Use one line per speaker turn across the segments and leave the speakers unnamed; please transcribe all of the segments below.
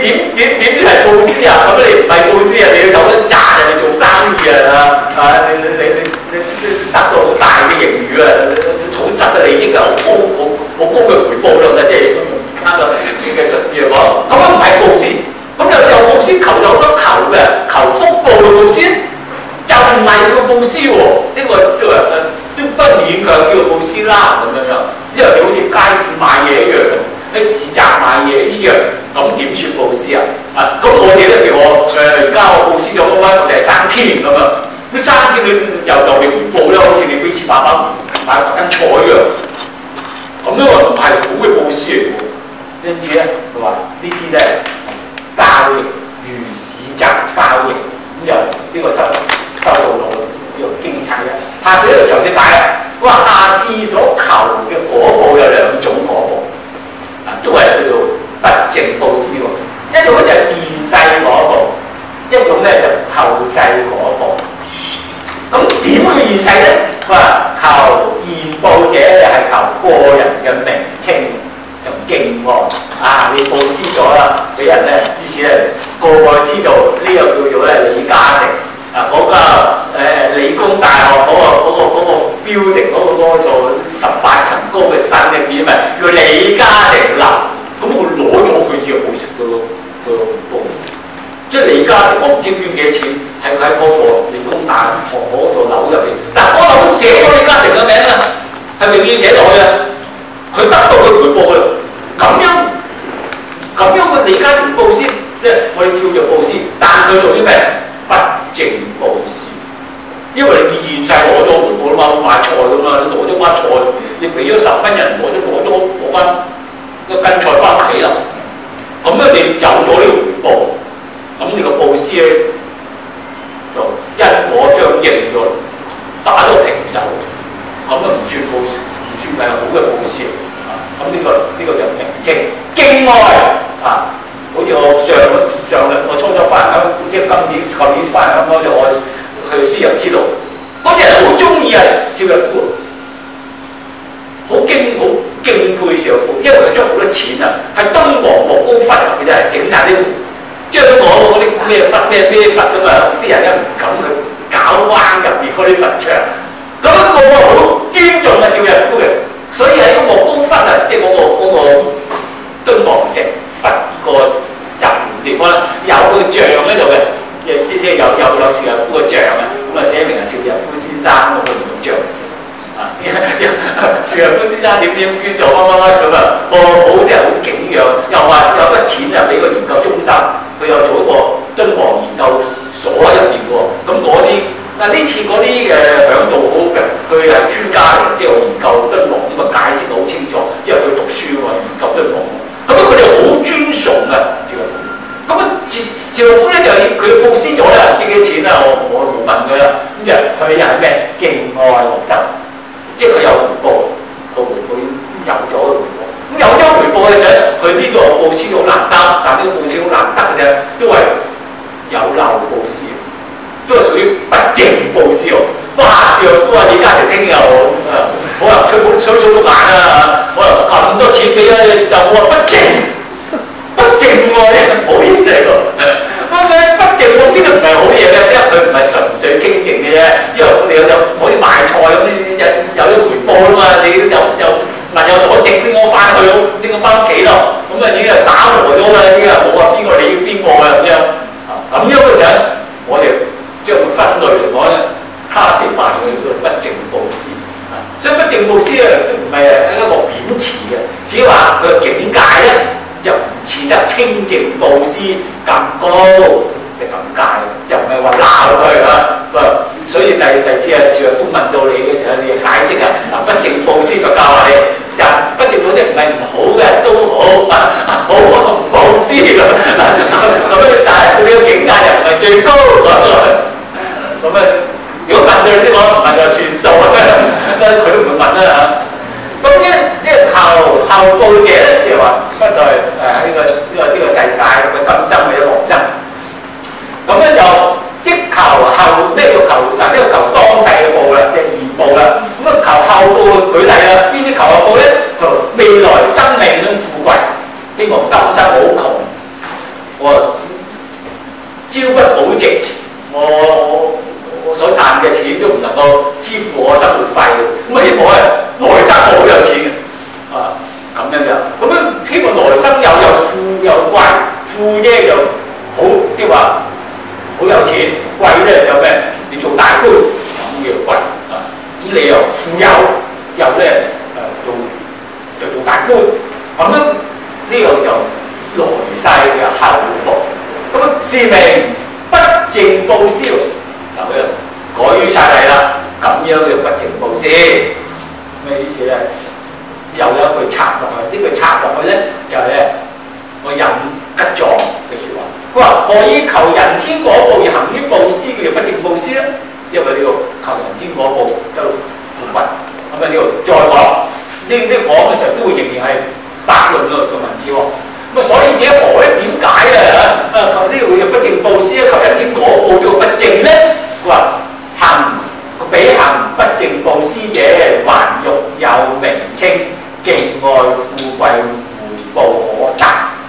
點係佈施啊？咁你唔係佈施啊，你要有得賺人哋做生意啊！你得到好大嘅盈餘啊，好得嘅利益啊，好高嘅回報啦，即係而家嘅術語嚟講，咁樣唔係佈施。咁有佈施求有得求嘅，求福報嘅佈施就唔係叫佈施喎。呢個都不勉強叫佈施啦咁樣，因為你好似街市買嘢一樣，喺市集買嘢一樣，咁點算佈施啊？咁我哋咧，譬如我而家我佈施咗嗰間，我哋係生天咁樣，咁生天你又嚟回報咧，好似你俾錢爸爸買斤菜一樣，咁樣唔係好嘅佈施嚟喎。因此咧，佢話呢啲咧交易如市集交易，咁又呢個收到呢個經體嘅。下邊呢度詳細解啦，佢話下至所求嘅果報有兩種果報，都係叫做不淨佈施喎。一種咧就係現世果報，一種咧就後世果報。咁點去現世咧？佢話求現報者就係求個人嘅名稱。就敬喎你佈施咗啦，俾人咧，於是咧個個知道呢個叫做咧李嘉誠嗰個理工大學嗰個 building 嗰個做18層高嘅新嘅建築物叫李嘉誠樓，咁我攞咗佢以後冇食個報，即係李嘉誠我唔知捐幾多錢喺嗰座理工大學嗰座樓入邊，但係嗰樓寫咗李嘉誠嘅名啊，係永遠寫落去啊！佢得到佢回報㗎，咁樣嘅李嘉誠佈施，即係我哋叫做佈施，但佢屬於咩？不淨佈施，因為你現世攞咗回報啦嘛，買菜㗎嘛，你攞咗包菜，你俾咗10蚊人攞翻一斤菜翻屋企啦，咁樣你有咗呢個回報，咁你個佈施咧就因果相應咗，打咗平手，咁啊唔算佈施。算係好嘅佈施咁呢個就名稱敬愛好似我上日我初翻香港，即係舊年翻香港嗰時，我去輸入之路，嗰啲人好中意邵逸夫，好敬佩邵逸夫，因為佢出好多錢係敦煌莫高窟入邊咧整晒啲，即係嗰啲咩窟咩窟咁啲人唔敢去搞彎入邊嗰啲墳場。咁個個好尊重邵逸夫嘅，所以喺個莫高窟即係嗰個敦煌石窟個入地方咧，有個像喺度嘅，即係有邵逸夫個像咁寫明係邵逸夫先生咁佢唔用爵士邵逸夫先生點捐做乜咁個好啲人好景仰，又話有筆錢就俾個研究中心，佢又做一個敦煌研究所入邊喎，咁嗰啲。呢次嗰啲響度好嘅，佢係專家嚟，即係我研究敦煌咁解釋得好清楚，因為佢讀書喎，研究敦煌，咁佢哋好尊崇邵逸夫。咁邵逸夫咧就佢佈施咗啦，唔知幾多錢啦，我冇問佢啦。咁就佢又係咩？敬愛獲得，即係佢有回報，個回報有咗回報。咁有咗回報嘅時候，佢呢個佈施好難得，但呢個佈施好難得嘅啫，因為有漏佈施。都係屬於不淨佈施喎。哇！邵逸夫李嘉誠聽又可能吹到眼可能咁多錢俾佢，就我話不淨喎，呢係好嘢嚟喎。咁所以不淨佈施都唔係好嘢嘅，因為佢唔係純粹清淨嘅啫。因為你有可以賣菜咁，你有啲回報啊嘛，你有物有所值，拎我翻去，拎我翻屋企咯。咁已經係打和咗啦，已經係冇話邊個你要邊個啦咁樣。咁樣嘅時候，我哋將佢分類嚟講咧，classify佢叫不淨佈施。所以不淨佈施咧，都唔係一個貶詞嘅，只係話佢嘅境界咧就唔似得清淨佈施咁高嘅境界，就唔係話鬧佢所以第次邵逸夫問到你嘅時候，你要解釋不淨佈施就教下你，就不淨佈施唔係唔好嘅，都好佈施咁但係佢嘅境界又唔係最高咁如果問佢先，我唔問就算數佢都唔會問啦咁呢個求後報者咧，就係話不在呢個世界嘅今生或者來生。咁咧就即求後咩叫求？呢個求當世嘅報啦，即係現報啦。咁求後報舉例啦，邊啲求後報咧？求未來生命咁富貴，希望今生好窮，好值，我所賺嘅錢都唔能夠支付我生活費，咁希望咧來生我好有錢嘅，咁樣嘅，咁樣希望來生又富又貴，富咧就好，即係話好有錢，貴咧有咩？你做大官咁叫貴咁你又富有又咧做大官，咁樣呢個就來世嘅後報。咁是命不淨報銷，就佢改晒嚟啦。咁樣嘅不淨報銷咩意思咧？又有一句插落去，呢句插落去咧就係咧我引吉藏嘅説話。佢話何以求人天果報而行於布施叫做不淨報銷咧？因為呢個求人天果報得到富貴，咁啊呢度再講呢講嘅時候都會仍然係百論嘅文字喎。咁所以者何咧？點解啊？求呢個叫不淨報施，求人天果報叫不淨咧？佢話行彼行不淨報施者，還欲有名稱，競愛富貴，回報可得。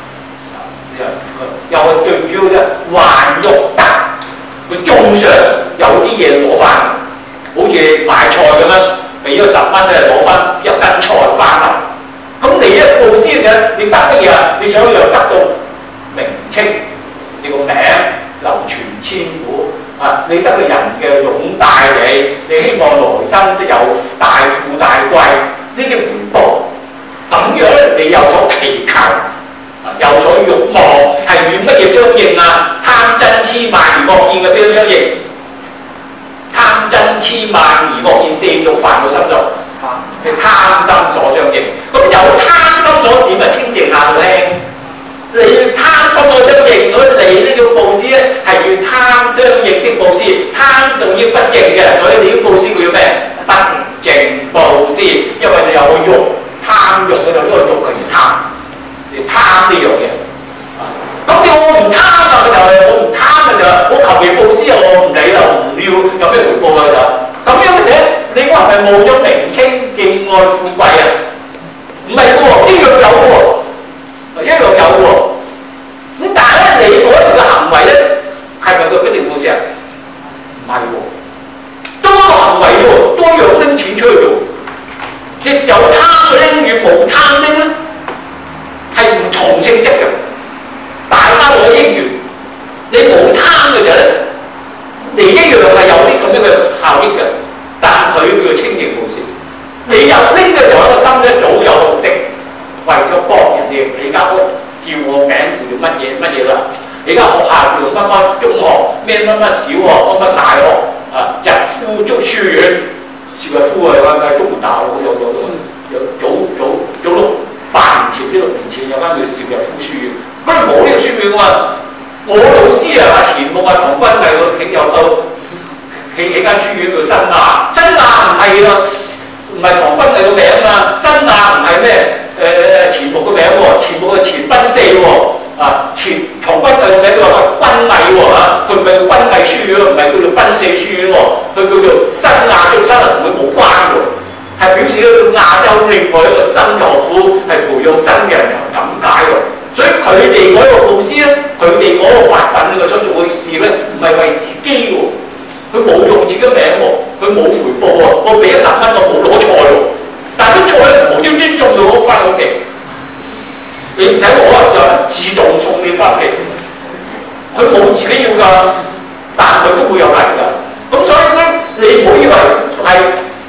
又係最主要嘅，還欲得。佢仲想有啲嘢攞翻，好似買菜咁樣，俾咗10蚊咧，攞翻1斤菜翻嚟。咁你一報施嘅時候，你得乜嘢啊？你想又得到名稱，你個名流傳千古啊！你得個人嘅擁戴你希望來生都有大富大貴呢啲回報，咁樣咧你有所祈求，有所慾望，係與乜嘢相應啊？貪嗔痴慢疑惡見嘅邊相應？貪嗔痴慢疑惡見4種煩惱心中。係貪心所相應，咁有貪心所點啊？清淨下到輕，你貪心所相應，所以你呢個報施咧係與貪相應的報施，貪屬於不淨嘅，所以你啲報施叫咩？不淨報施，因為你有個欲，貪欲嗰度，呢個欲係要貪，你貪呢樣嘢。咁我唔貪啊嘅時候，我唔貪嘅時候，我求其報施啊，我唔理啦，唔要有咩回報嘅時候，咁樣嘅時候，你我係咪冇咗名稱競愛富貴啊？唔係喎，一樣有喎，一樣有喎。咁但係咧，你嗰時嘅行為咧，係咪佢不淨報施啊？唔係喎，多個行為喎，多樣拎錢出去做，亦有貪拎與冇貪拎咧，係唔同性質嘅。大家攞姻緣，你冇貪嘅時候咧，你一樣係有啲咁樣嘅效益嘅，但佢叫做清淨報施。你又拎嘅時候，個心咧早有目的，為咗幫人哋，你間屋叫我名叫做乜嘢啦？你間學校叫做乜乜中學，咩乜乜小學，乜乜大學啊？日夫足書院，邵逸夫啊，喺中門大學有早6、8年前，呢6年前有間叫邵逸夫書院。不過冇呢個書院喎，我老師啊，錢穆啊，唐君毅個有個起間書院叫新亞，新亞唔係啊，唔係唐君毅個名啊，新亞唔係咩錢穆個名喎，錢穆嘅錢賓四喎，唐君毅個名叫賓毅喎嚇，佢唔係叫賓毅書院，唔係叫做賓四書院喎，佢叫做新亞，做新亞同佢冇關喎，係表示咗亞洲另外一個新學府係培養新嘅人才咁解喎。所以佢哋嗰個報施咧，佢哋嗰個發奮嘅所做嘅事咧，唔係為自己喎，佢冇用自己名喎，佢冇回報喎，我俾咗10蚊，我冇攞菜喎，但係啲菜咧無端端送到我翻屋企，你唔睇我啊，有人自動送你翻屋企，佢冇自己要㗎，但佢都會有嚟㗎，咁所以咧，你唔好以為係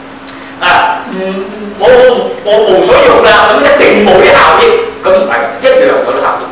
我無所用啦，咁一定冇啲效益。咁唔係一樣嗰啲效益，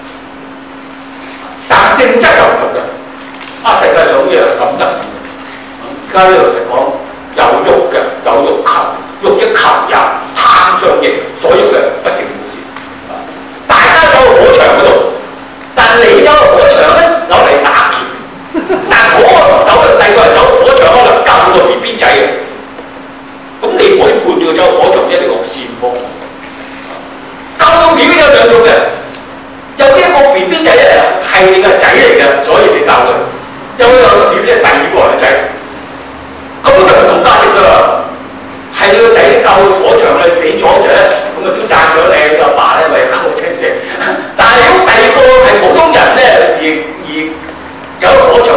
但性質又唔同嘅。世界上啲嘢咁得意嘅。而家呢度嚟講有欲嘅，有欲求，欲一求也，貪相應，所有嘅不淨報施。大家走去火場嗰度，但你走去火場咧攞嚟打劫，但嗰個走嘅第二個人走去火場可能救個 BB 仔嘅，咁你唔可以判斷佢走去火場一定惡善喎。救個 BB 有2種嘅，有啲一個 BB 仔咧係你個仔嚟嘅，所以你救佢；有個 BB 係第2個人嘅仔，咁就唔同價值㗎啦。係你個仔救火場你死咗嘅時候咧，咁啊都讚咗你阿爸咧，為咗救個仔死。但係如果第2個係普通人咧，而走火場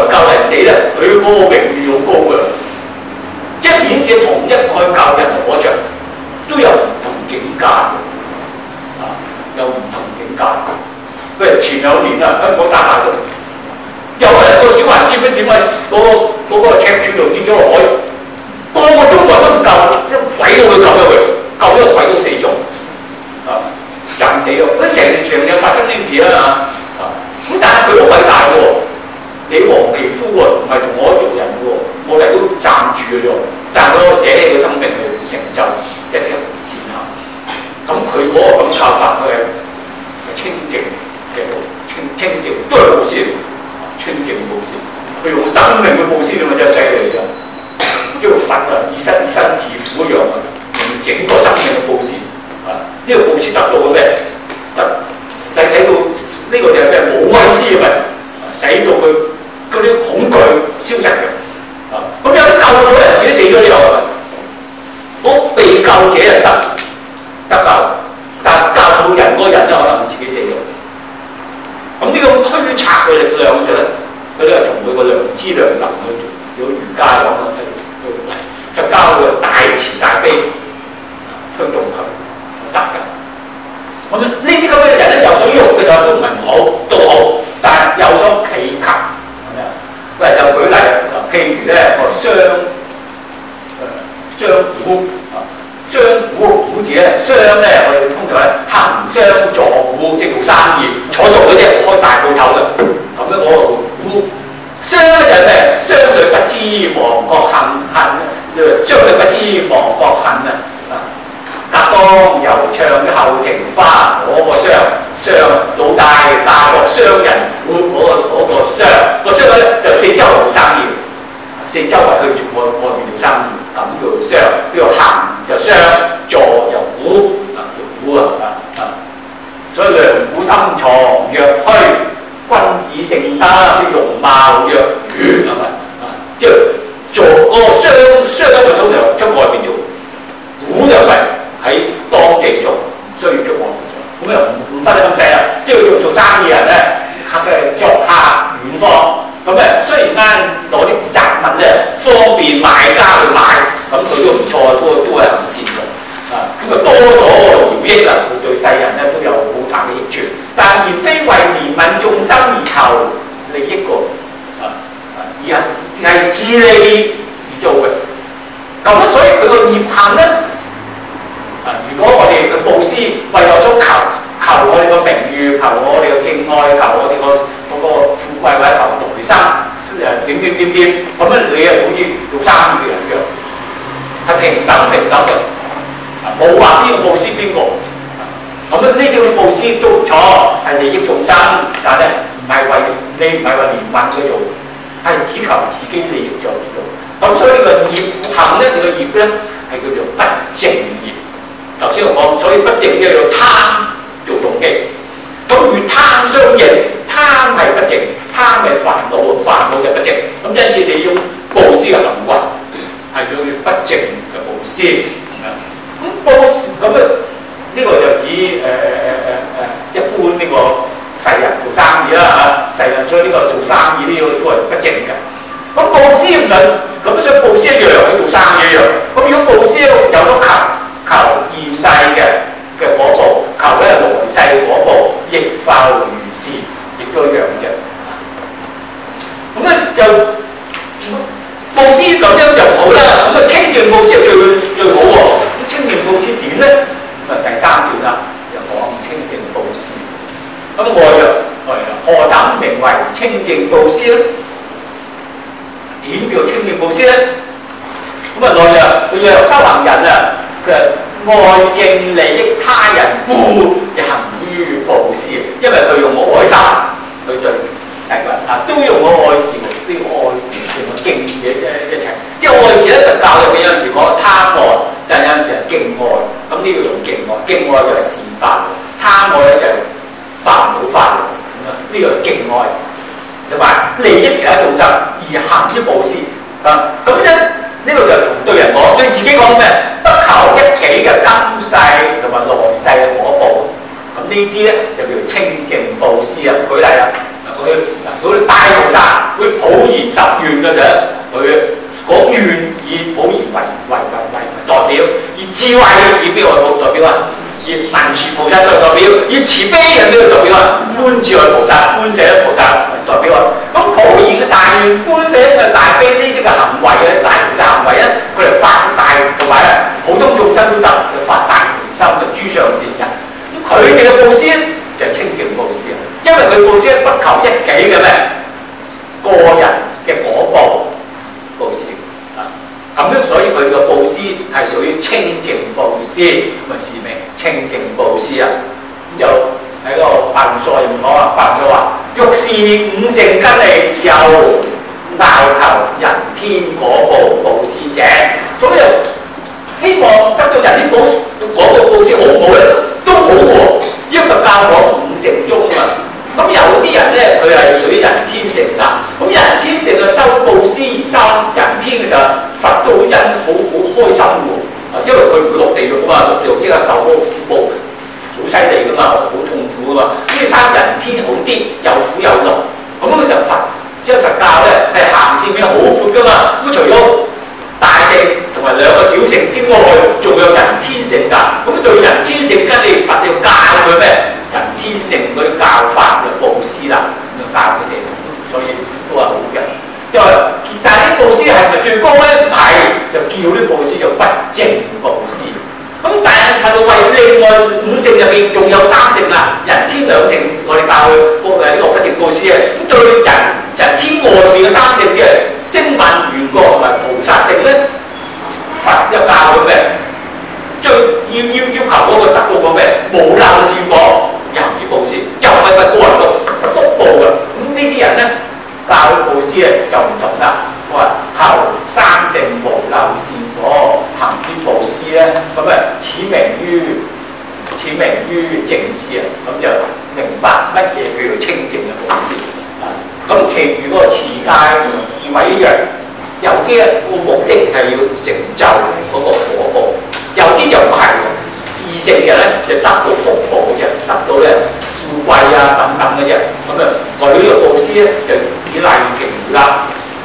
境界嘅，有唔同境界。譬如前兩年啊，香港大麻雀，有一個小孩知唔知點解嗰個赤柱度跌咗落海，個個中國人都唔救，一鬼都會救咗佢，救咗個鬼都死咗，震死咗。佢成日發生呢啲事啦嚇，咁但係佢好偉大喎，你黃皮膚喎，唔係同我族人喎，我哋都站住嘅啫。但係佢捨棄個生命去成就一啲善行，咁佢嗰個咁教法，佢係清淨嘅清淨都係布施，清淨布施，佢用生命去布施，咁啊真係犀利㗎！呢個佛啊，以身自苦一樣啊，用整個生命去布施啊！呢個布施得到嘅咩？使到呢個就係咩？冇威施嘅，使到佢嗰啲恐懼消失嘅。咁有啲救咗人自己死咗都有係咪？嗰被救者係得救，但救到人嗰個人咧可能自己死咗。咁呢個推測嘅力量上咧，佢都係從佢個良知良能去做。如果儒家講嘅係佛教嘅大慈大悲推動佢得嘅。咁呢啲咁嘅人咧，有所欲嘅時候都唔係唔好，都好，但係有所企求。喂，就舉例，譬如咧個商股商股字咧，商咧我哋通常咧行商坐股，即係做生意，坐度嗰啲開大鋪頭嘅，咁樣我股商咧就係咩？商隊不知亡國恨，商隊不知亡國恨啊！隔江猶唱後庭花，嗰個商老大嫁作商人婦，嗰個商個商咧就四周圍做生意，四周圍去外面做生意，咁叫商。叫做行就商，坐就股股啊！所以良股深藏若虛，君子性德啲容貌若愚係咪？即係做嗰個商咧就通常出外邊做，股就係喺當地做，唔需要出外邊做。咁又唔分得咁細啦，即係做生意人咧，作客遠方，咁咧雖然啱攞啲雜物咧方便買家去買，咁佢都唔錯，都係行善嘅。咁啊多咗饒益啊，佢對世人咧都有好大嘅益處。但而非為憐憫眾生而求利益個，而係自利而做嘅。咁所以佢個業行咧，如果我哋嘅布施為有所求我哋個名譽，求我哋嘅敬愛，求我哋嗰個富貴或者求來生，點，咁樣你係好似做生意嘅人一樣，係平等嘅，冇話邊個布施邊個。咁呢啲嘅布施都唔錯，係利益眾生，但係咧唔係為憐憫佢做，係只求自己利益做。咁所以呢個業行咧，你個業咧係叫做不正業。頭先我講，所以不正嘅要貪做動機，咁與貪相應，貪係不正，貪係煩惱就不正。咁因此你要布施嘅行為係屬於不正嘅布施。咁布施咁啊，呢個就指一般呢個世人做生意啦嚇，世人所以呢個做生意呢個都係不正嘅。咁布施唔係咁，所以布施一樣去做生意一樣。咁如果布施有所求現世嘅果報，求咧來世果報，亦復如是，亦都一樣嘅。咁咧就布施咁樣就唔好啦。咁啊清淨布施係最好喎。咁清淨布施點咧？咁啊第三段啦，就講清淨布施。咁何等名為清淨布施咧？點叫清淨布施咧？咁啊內佢若修行人啊，佢愛應利益他人，故行於布施。因為佢用我愛心去對第個人都用我愛字，都要愛同埋敬嘅一齊。即係愛字咧，實教入邊有時講貪愛，但有陣時係敬愛。咁呢個用敬愛，敬愛就係善法，貪愛咧就係煩惱法。呢個係敬愛，同埋利益其他眾生而行之布施。咁咧呢個就同對人講，對自己講咩？不求一己嘅今世同埋來世嘅果報。咁呢啲咧就叫做清淨布施啊！舉例啊，佢大菩薩，佢普賢十願嘅時候，佢講願以普賢為代表，而智慧以邊個代表啊？ 慈菩薩就代表，以慈悲人呢個代表啊，觀自在菩薩、觀世音菩薩代表啊。咁普賢嘅大願、觀世音嘅大悲呢啲嘅行為啊，大菩薩行為咧，佢哋發大同埋咧，普通眾生都得，發大願心嘅諸上善人。咁佢哋嘅佈施就係清淨佈施啊，因為佢佈施不求一己嘅咩個人嘅果報佈施啊。咁樣所以佢嘅佈施係屬於清淨佈施，咁啊是名清淨佈施啊。咁就喺嗰個白素入面講啊，白素話：欲是五乘根利，自有拗求人天果報佈施者。咁就希望得到人天果報佈施好唔好咧？都好喎，因為佛教講五乘中啊。咁有啲人咧，佢係屬於人天乘啦。咁人天乘嘅修佈施而生人天嘅時候，佛都好開心喎。因為佢唔會落地獄嘛，落地獄即係受嗰個苦報，好犀利噶嘛，好痛苦噶嘛。咁你生人天好啲，有苦有樂。咁佢就佛，即係佛教咧係行線面好闊噶嘛。咁除咗大乘同埋兩個小乘之外，仲有人天乘㗎。咁對人天乘跟你佛要教佢咩？人天乘嗰啲教法嘅佈施啦，咁就教佢哋，所以都話好嘅。就但係啲佈施係咪最高咧？唔係，就叫啲佈施就不淨佈施。咁但係佛道為另外五乘入邊仲有三乘啦，人天兩乘，我哋教佢呢個不淨佈施嘅。咁對人天外邊嘅三乘嘅聲聞緣覺同埋菩薩乘咧，佛又教佢咩？最要求嗰個得到個咩？無漏善果。人與佈施就唔係個人個福報㗎，咁呢啲人咧教佈施咧就唔同啦。我話求三乘無漏善果，行於佈施咧，咁啊此名於正施啊，咁就明白乜嘢叫做清淨嘅佈施啊。咁其餘嗰個持戒同智慧一樣，有啲咧個目的係要成就嗰個果報，有啲就唔係喎。異性嘅咧就得到福報嘅啫，得到咧富貴啊等等嘅啫。咁啊，佢呢個佈施咧就以例其餘啦。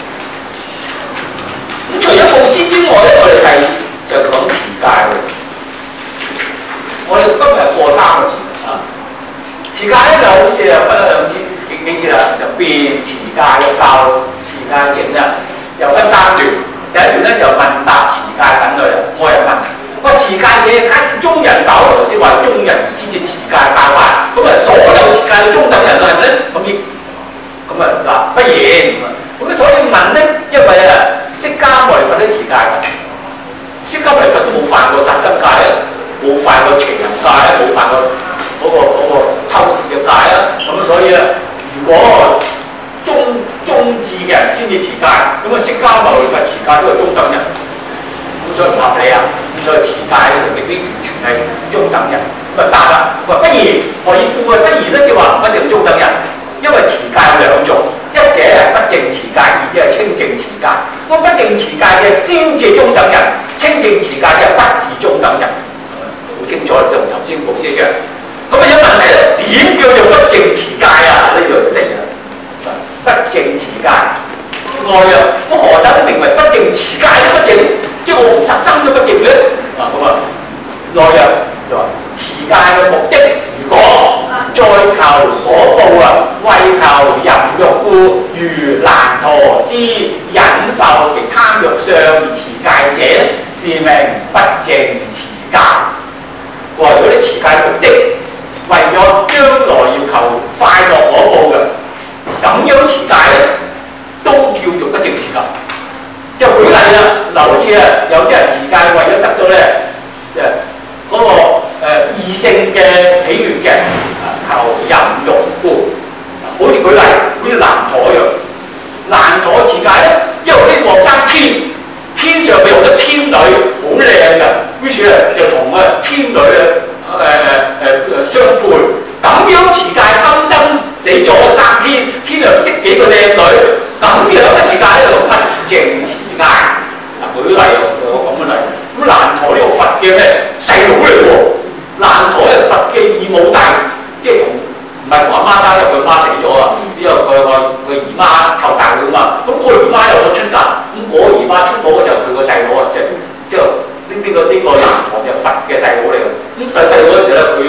咁除咗佈施之外咧，我哋係就講持戒喎。我哋今日過3個字啊，持戒咧就好似啊分咗兩節幾節啦，就變持戒嘅教持戒證啦，又分3段。第一段咧就問答持戒等類啦，我又問。持戒嘅皆是中人守，頭先話中人先至持戒教法，咁啊所有持戒嘅中等人係咪咧？咁啊嗱不然，咁所以問咧，因為啊釋迦牟尼佛都持戒㗎，釋迦牟尼佛都冇犯過殺生戒啊，冇犯過邪淫戒啊，冇犯過嗰個偷竊嘅戒啊，咁所以啊，如果中智嘅人先至持戒，咁啊釋迦牟尼佛持戒都係中等人，咁所以唔合理啊。所以持戒咧就未必完全係中等人，咁啊答啦。話不如何以故啊？不如咧就話唔一定中等人，因為持戒有兩種，一者係不淨持戒，二者係清淨持戒。咁不淨持戒嘅先至中等人，清淨持戒嘅不是中等人。好清楚，同頭先佈施一樣。咁啊有問題咧，點叫做不淨持戒啊？呢度定啊，不淨持戒外啊，咁何等名為不淨持戒都不淨？即係我唔殺生都不淨咧，咁啊，內入就話持戒嘅目的，如果再求果報啊，為求淫欲故，如難陀之忍受其貪欲相而持戒者，是名不淨持戒。話如果你持戒目的，為咗將來要求快樂果報嘅，咁樣持戒咧，都叫做不淨持戒。就舉例啦，嗱，好似啊，有啲人持戒為咗得到咧，嗰個異性嘅喜悅嘅，求淫欲故，好似舉例，好似難陀一樣，難陀持戒咧，因為希望生天上咪有咗天女好靚嘅，於是咧就同天女相配，咁樣持戒今生死咗生天又識幾個靚女，咁樣嘅持戒咧就不淨持戒。嗱，舉例我講嘅例，咁難陀呢個佛嘅咩細佬嚟喎？難陀係佛嘅異母弟，即係唔係同阿媽生，因為佢媽死咗啊，因為佢姨媽湊大佢嘛。咁佢姨媽有所出嫁，咁嗰個姨媽出嗰個就佢個細佬啊，即係呢個難陀就佛嘅細佬嚟嘅。咁細佬嗰時咧，佢持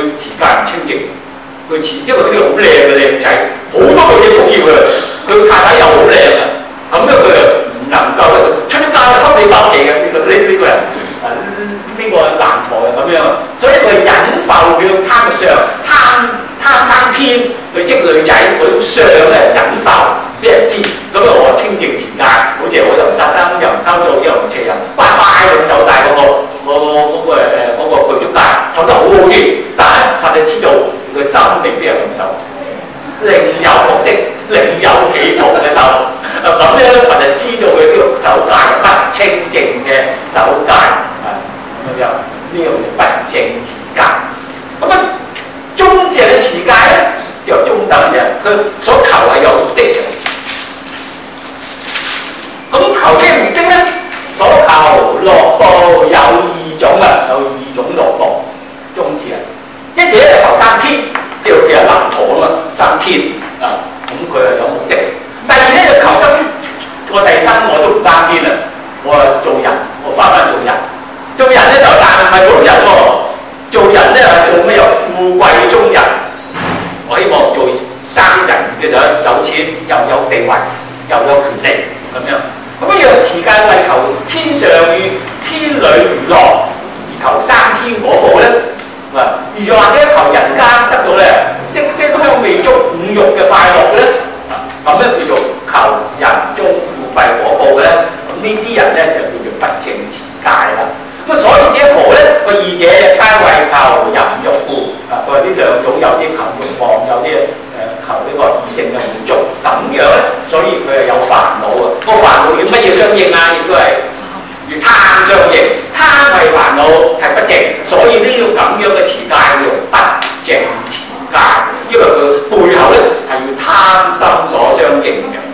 間唔清靜。佢似因為呢個好靚嘅靚仔，好多女嘢中意佢，佢太太又好靚啊，咁樣佢又唔能夠出街就抽你翻屋企嘅呢個人啊，呢個男台啊咁樣，所以佢隱浮佢貪生天，佢識女仔嗰種相咧隱浮俾人知，咁啊我清靜持戒，好似我又唔殺生又唔偷盜又唔邪淫，乖乖咁走晒嗰個具足戒，守得好好啲，但係佛就知道佢心並非係咁守，另有目的、另有企圖嘅守，咁樣咧佛就知道佢呢個守戒係不清淨嘅守戒啊，咁樣呢個不正持戒，咁啊。中正嘅持戒咧，就中等嘅，佢所求係有目的嘅。咁求咩目的咧？所求樂報有二種啊，有二種樂報。中字啊，一者係求生天，即係好似係南陀啊嘛，生天啊，咁佢係有目的。第二咧就求得我第生我都唔生天啦，我做人，我翻做人。做人咧就但唔係普通人喎。做人咧係做咩？有富貴中人。我希望做生人嘅時候有錢又有地位又有權利咁樣。咁樣持戒為求天上與天女娛樂而求生天果報咧，又或者求人間得到咧色香味觸五欲嘅快樂嘅咧，咁咧叫做求人中富貴果報嘅咧。咁呢啲人咧就叫做不正持戒啦。咁所以這何咧？個二者皆為求淫欲故。佢話呢兩種有啲求欲望，有啲求呢個異性嘅滿足，咁樣咧，所以佢係有煩惱啊。個煩惱與乜嘢相應啊？亦都係與貪相應。貪係煩惱，係不正，所以呢個咁樣嘅持戒叫不正持戒，因為佢背後咧係與貪心所相應嘅。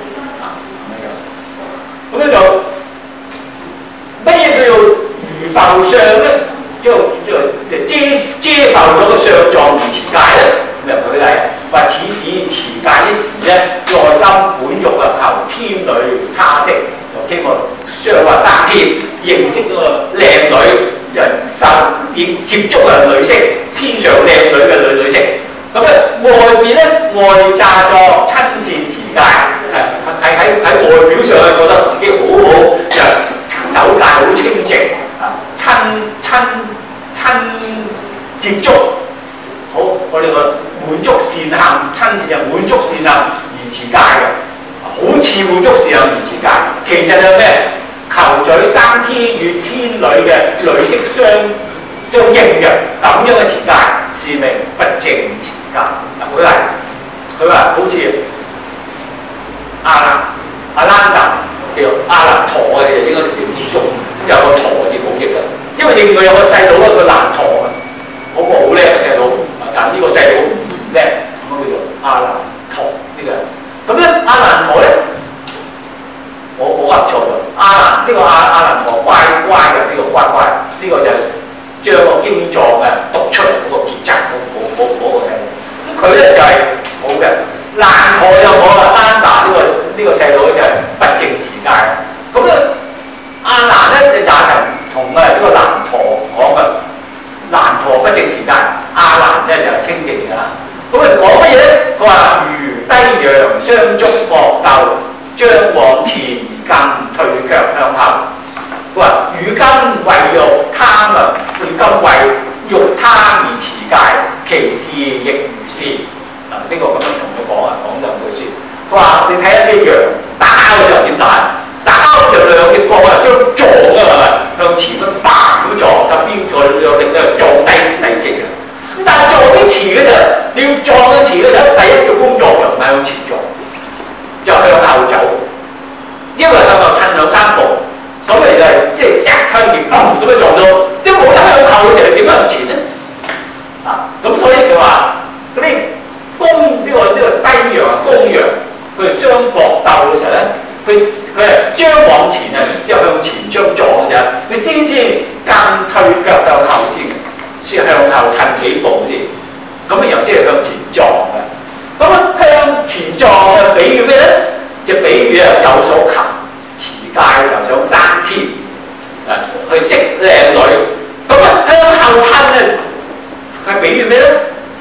咁樣就乜嘢叫做如浮相咧？遮浮咗個相狀而持戒咧，咁又舉例話：此時持戒一時咧，內心本欲啊，求天女他色，就希望相話生天，認識嗰個靚女，人受亦接觸啊女色，天上靚女嘅女色。咁咧外邊咧外詐作親善持戒，喺外表上覺得自己好好，就守戒好清淨啊，親接觸，好我哋個滿足善行，親自就滿足善行而持戒嘅，好似滿足善行而持戒，其實係咩？求取生天與天女嘅女色相應嘅咁樣嘅持戒，是名不正持戒。舉例，佢話好似阿蘭達叫阿蘭陀嘅，就應該點接觸？有個陀字冇譯啦，因為另外有個細佬一個蘭陀啊，嗰個好叻嘅細佬，但呢個細佬唔叻，咁叫做阿蘭陀呢個。咁咧阿蘭陀咧，我噏錯咗，呢個阿蘭陀乖乖嘅，呢個乖乖，呢個就將個經狀嘅讀出嚟嗰個結集嗰個細佬。咁佢咧就係好嘅，蘭陀又好啦，阿蘭呢個細佬就係不正持戒。咁咧阿蘭咧就也曾同呢個蘭陀講嘅，蘭陀不正持戒，阿蘭咧就係清淨㗎啦。咁佢講乜嘢咧？佢話如低陽相觸搏鬥，將往前更退卻向後。佢話如今為欲貪啊，如今為欲貪而持戒，其事亦如是。呢個咁樣同佢講啊，講兩句先。佢話你睇下啲羊打嘅時候點打？打就兩隻角啊相撞啊，係咪？向前咁打咁撞，咁邊個有力咧撞低隻嘅？咁但係撞啲前嘅時候，你要撞到前嘅時候，第一個工作就唔係向前撞，就向後走，因為向後褪兩三步，咁你就係即係一向前咁樣撞到，即係冇得向後嘅時候，你點向前咧？咁所以佢話嗰啲公呢個低陽啊公陽，佢哋相搏鬥嘅時候咧。佢係將往前啊，之後向前相撞嘅啫。佢先更退腳向後先向後褪幾步先，咁然後先係向前撞嘅。咁向前撞嘅比喻咩咧？就比喻有所求，持戒嘅時候想生天，去識靚女。咁向後褪啊，係比喻咩咧？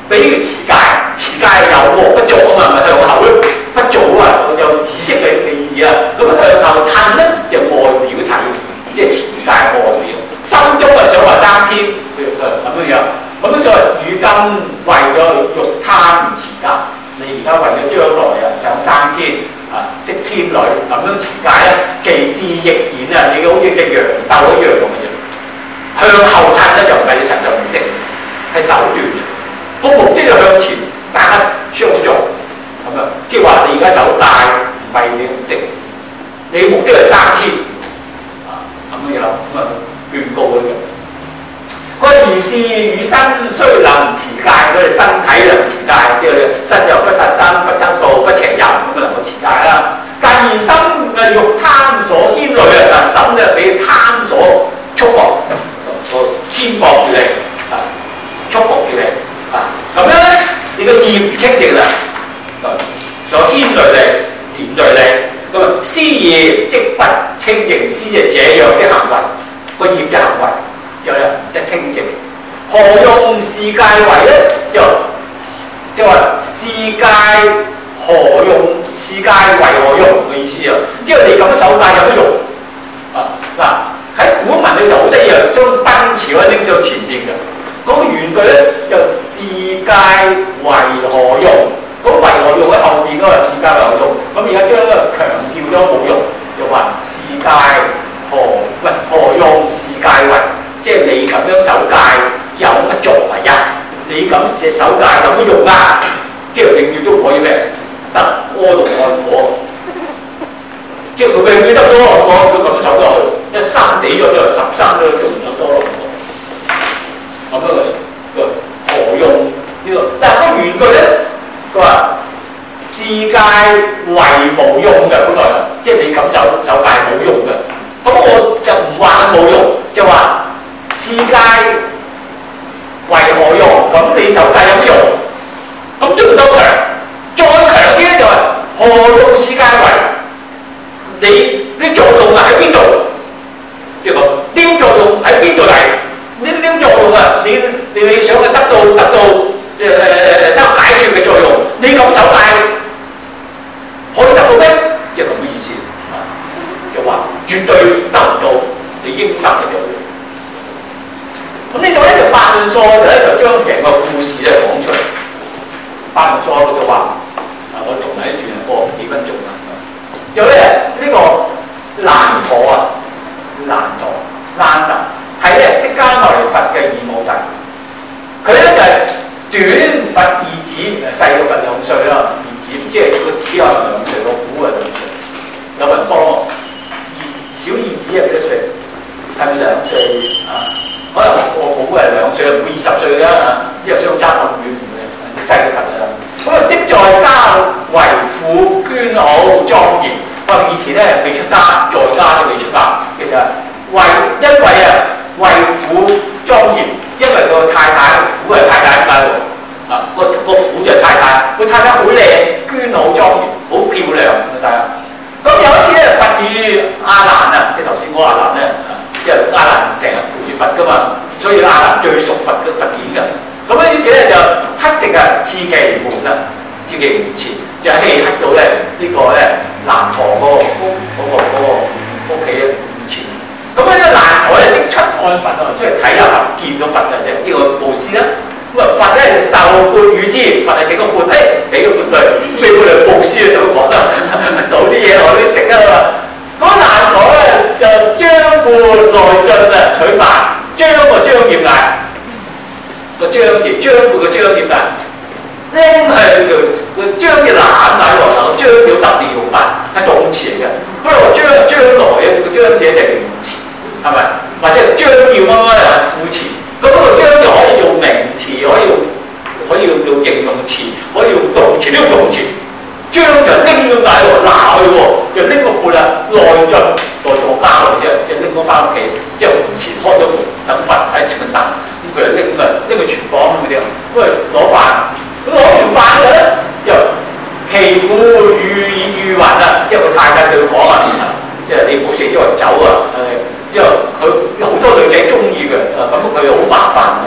俾呢個持戒，持戒有禍不作啊嘛，咪向後咯，不做啊，有紫色嘅意義啊。咁向後褪咧就外表睇，即係持戒外表，心中啊想話生天，咁樣樣。咁所以如今為咗欲貪而持戒，你而家為咗將來啊想生天啊識天女咁樣持戒咧，其事亦然啊！你好似隻羊鬥一樣咁嘅啫。向後褪咧就唔係你實際目的，係手段。個目的就向前大家相助咁樣，即係話你而家守戒唔係你目的，你目的係生天啊咁樣咁啊勸告佢嘅。佢話如是與身雖能持戒，所以身體能持戒，即係身又不殺生、不偷盜、不邪淫，咁能夠持戒啦。但然心嘅欲貪所牽累啊，心咧俾貪所束縛，牽縛住你啊，束縛住你。咁樣咧，你個業清淨啦，所牽累你，連累你，咁啊，思業即不清淨，思係這樣嘅行為，個業嘅行為就一清淨。何用持戒為咧？就話持戒何用？持戒為何用嘅意思啊？即係你咁守戒有乜用啊？嗱，喺古文裏就好得意啊，將奔馳拎上前邊嘅。嗰個原句咧就持戒為何用？咁為何用喺後邊嗰個持戒為何用？咁而家將呢個強調咗冇用，就話持戒何用？持戒為，即係你咁樣守戒有乜作為啊？你咁守戒有乜用啊？即係永遠都可以咩？得阿耨多羅果，即係佢永遠得多羅果，佢咁守落去，一生死咗之後13都做唔到多羅果。咁樣個何用呢個？但係個原句咧，佢話持戒為無用嘅，本來即係你咁守戒冇用嘅。咁我就唔話冇用，就話持戒為何用？咁你守戒有乜用？咁仲唔夠強？再強啲咧就係何用持戒為？你作用啊喺邊度？即係講呢作用喺邊度嚟？呢作用啊！你想去得到得解決嘅作用，你咁守戒可以得到咩？即係咁嘅意思啊！就話絕對得唔到你應得嘅作用。咁呢度咧就八論疏就將成個故事咧講出嚟。八論疏就話我讀埋一段過幾分鐘啦。就咧呢個難陀啊，難陀。係咧，釋迦牟尼佛嘅異母弟，佢咧就係短佛二子，細過佛2歲啦。二子即係個子係2歲，個估係2歲。有人幫我，小二子係幾多歲？係咪2歲啊？可能我估係2歲，唔會20歲啦。因為相差咁遠，細過佛啦。咁啊，昔在家為父捐好莊嚴。我哋以前咧未出家，在家都未出家，其實因為為父莊嚴，因為個太太父係太太點解喎？啊，個父就係太太，個太太好靚，捐好莊嚴，好漂亮咁大家。咁有一次咧，佛與阿難啊，即係頭先嗰阿難咧，即係阿難成日陪住佛噶嘛，所以阿難最熟佛嘅佛典嘅。咁咧於是咧就乞食啊，刺其門啊，刺其門前，就係乞到咧呢個咧難陀嗰個屋企咧門前。咁呢個難陀咧即出看佛啊，出嚟睇下佛，見到佛嘅啫，呢個布施啦。咁啊佛咧就受缽與之，佛係整個缽，俾個缽佢，俾佢嚟布施嘅時候講啦，倒啲嘢落去食啊嘛。嗰個難陀咧就將缽內進啊取飯，將個張點解？個張碟將缽個張點解？拎係個張嘅攬喺落頭，張要特別用法，係動詞嚟嘅。不過將來啊，個張嘢就係名詞。係咪？或者將要乜乜啊副詞，咁嗰個將就可以用名詞，可以用形容詞，可以用動詞，都要動詞。將就拎咁大喎，拿去喎，就拎個缽啊，內進內坐家嗰啲就拎咗翻屋企，即係門前開咗門等佛喺出面等，咁佢就拎個廚房咁嗰啲，咁啊攞飯，咁攞完飯嘅咧就其父與云啊，即係個太太對佢講啊，即係你唔好四周圍走啊，因為佢好多女仔中意嘅，咁佢好麻煩啊，所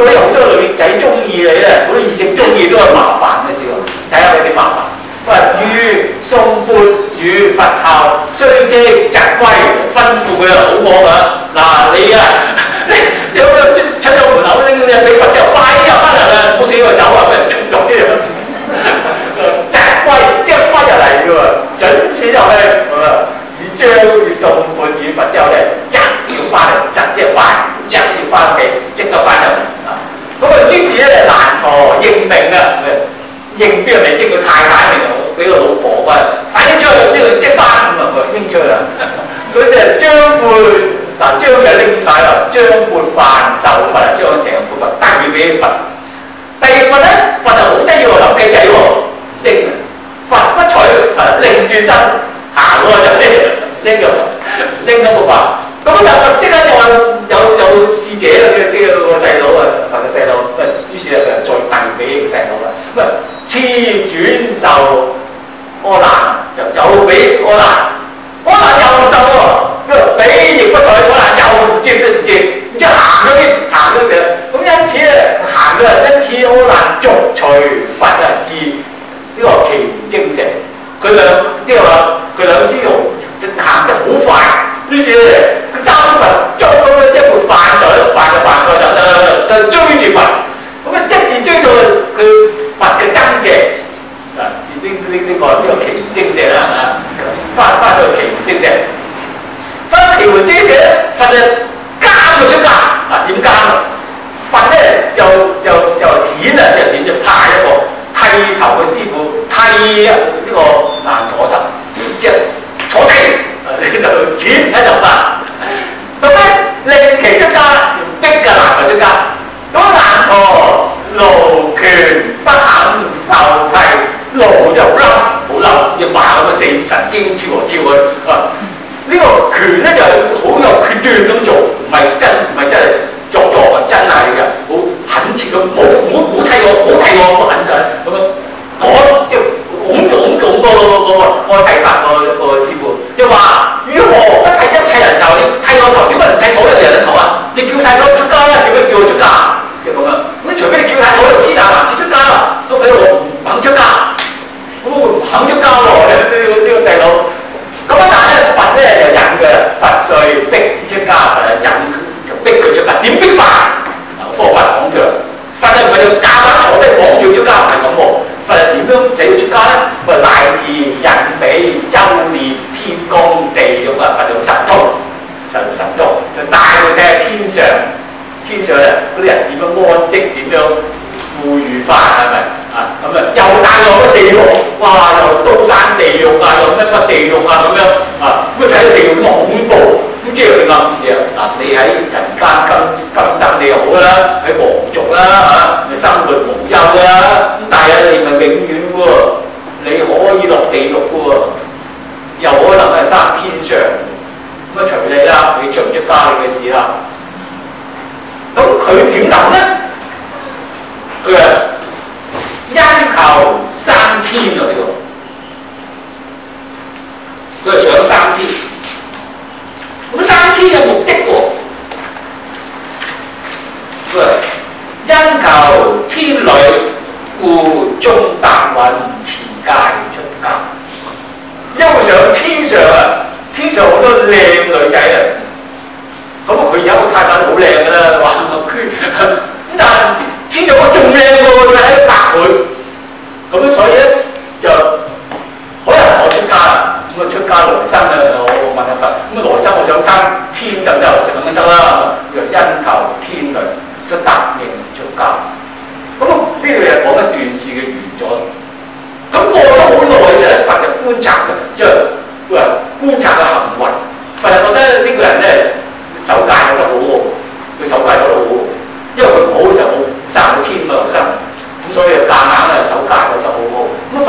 所以好多女仔中意你咧，好多異性中意都係麻煩嘅事喎。睇下佢點麻煩。喂，與送缽與佛校，須知疾歸，吩咐佢啊，好惡啊！嗱你啊，你有出咗門口拎嘢俾佛之後，快啲入翻嚟啦，唔好死喺度走啊，俾人捉咗啲啊！疾歸即係歸入嚟嘅喎，準之後咧，將送缽與佛之後咧，即要翻嚟，即係快，即要翻屋企，即刻翻入嚟啊！咁啊，於是咧難陀應命啊！應邊個嚟？應佢太太嚟到，俾個老婆喂，快啲出去呢個即翻咁啊！拎出去啦！佢就將缽嗱，將就拎點解啦？將缽飯受佛啊，將成缽飯得俾佛。第二份咧，佛就好得意喎，諗計仔喎，拎佛不取，擰轉身行喎就拎咗個飯。咁就佛即刻有侍者啦，即係個細佬啊，佛嘅細佬，於是咧佢再遞俾個細佬啦。咁啊，次轉受阿難，就又俾阿難，阿難又唔受喎，俾亦不取，阿難又唔接，唔知行咗邊，行咗成。咁因此咧行嘅，因此阿難續隨佛啊至呢個祇園精舍。佢兩即係話佢兩師徒行得好快。於是咧，佢揸佛捉到一缽飯就飯就追住佛，咁啊即時追到佢佛嘅僧舍啊！呢個祇園精舍啦嚇，翻到祇園精舍，翻到祇園精舍咧，佛就監佢出家啊！點監啊？佛咧就顯啊，即係點就派一個剃頭嘅師傅剃呢個難陀頭，即係坐低。你就指喺度啦，咁咧令其出家，逼嘅難陀出家，咁難陀勞權不肯受剃，勞就好嬲，要罵咁嘅四神經跳嚟跳去啊！呢個權咧就好有決斷咁做，唔係真係作作啊，真係嘅，好懇切咁，冇替我，好懇切咁樣講，即係我睇法個師傅就話：如何不剃一切人頭？你剃我頭，點解唔剃所有人嘅頭啊？你叫晒所有出家啦，點解叫我出家？即係咁樣。咁除非你叫晒所有天下男子出家啦，都使我唔肯出家。咁我唔肯出家喎，呢個細佬。咁啊，但係咧佛咧就引佢，佛遂逼出家，佛引就逼佢出家。點逼法？科法講嘅，佛咧唔係就夾硬坐低綁住出家，唔係咁喎。佛係點樣使佢出家咧？佢乃至引彼周列天宮地獄啊！佛用神通，就帶佢睇下天上咧嗰啲人點樣安息，點樣富裕法係咪啊？咁啊又帶落個地獄，哇！又刀山地獄啊，又乜地獄啊咁樣啊！咁睇到地獄咁恐怖，咁即係佢暗示啊！嗱，你喺人間今生你又好啦，喺皇族啦嚇，你生活無憂啦，咁但係你唔係永遠喎，你可以落地獄喎，又可能係生天上，咁啊隨你啦，你出唔出家你嘅事啦。咁佢點諗咧？佢話因求生天啊！呢個佢係想生天。咁生天嘅目的喎，佢因求天女，故終答允持戒出家。因為上天上啊，天上好多靚女仔啊，咁佢而家個太太好靚㗎啦，話咁但係天上個仲靚喎，佢喺度答佢，咁所以咧就可能我出家啦。咁啊出家來生啊，我問下佛，咁啊來生我想生天咁就咁得啦。佢話因求天女，就答應出家。咁呢條嘢講一段事嘅完咗。咁過咗好耐嘅時候，佛就觀察嘅，即係觀察嘅行為。佛就覺得呢個人咧守戒守得好喎，佢守戒守得好喎，因為佢唔好嘅時候冇生到天啊，生咁所以夾硬啊守戒守得好好。咁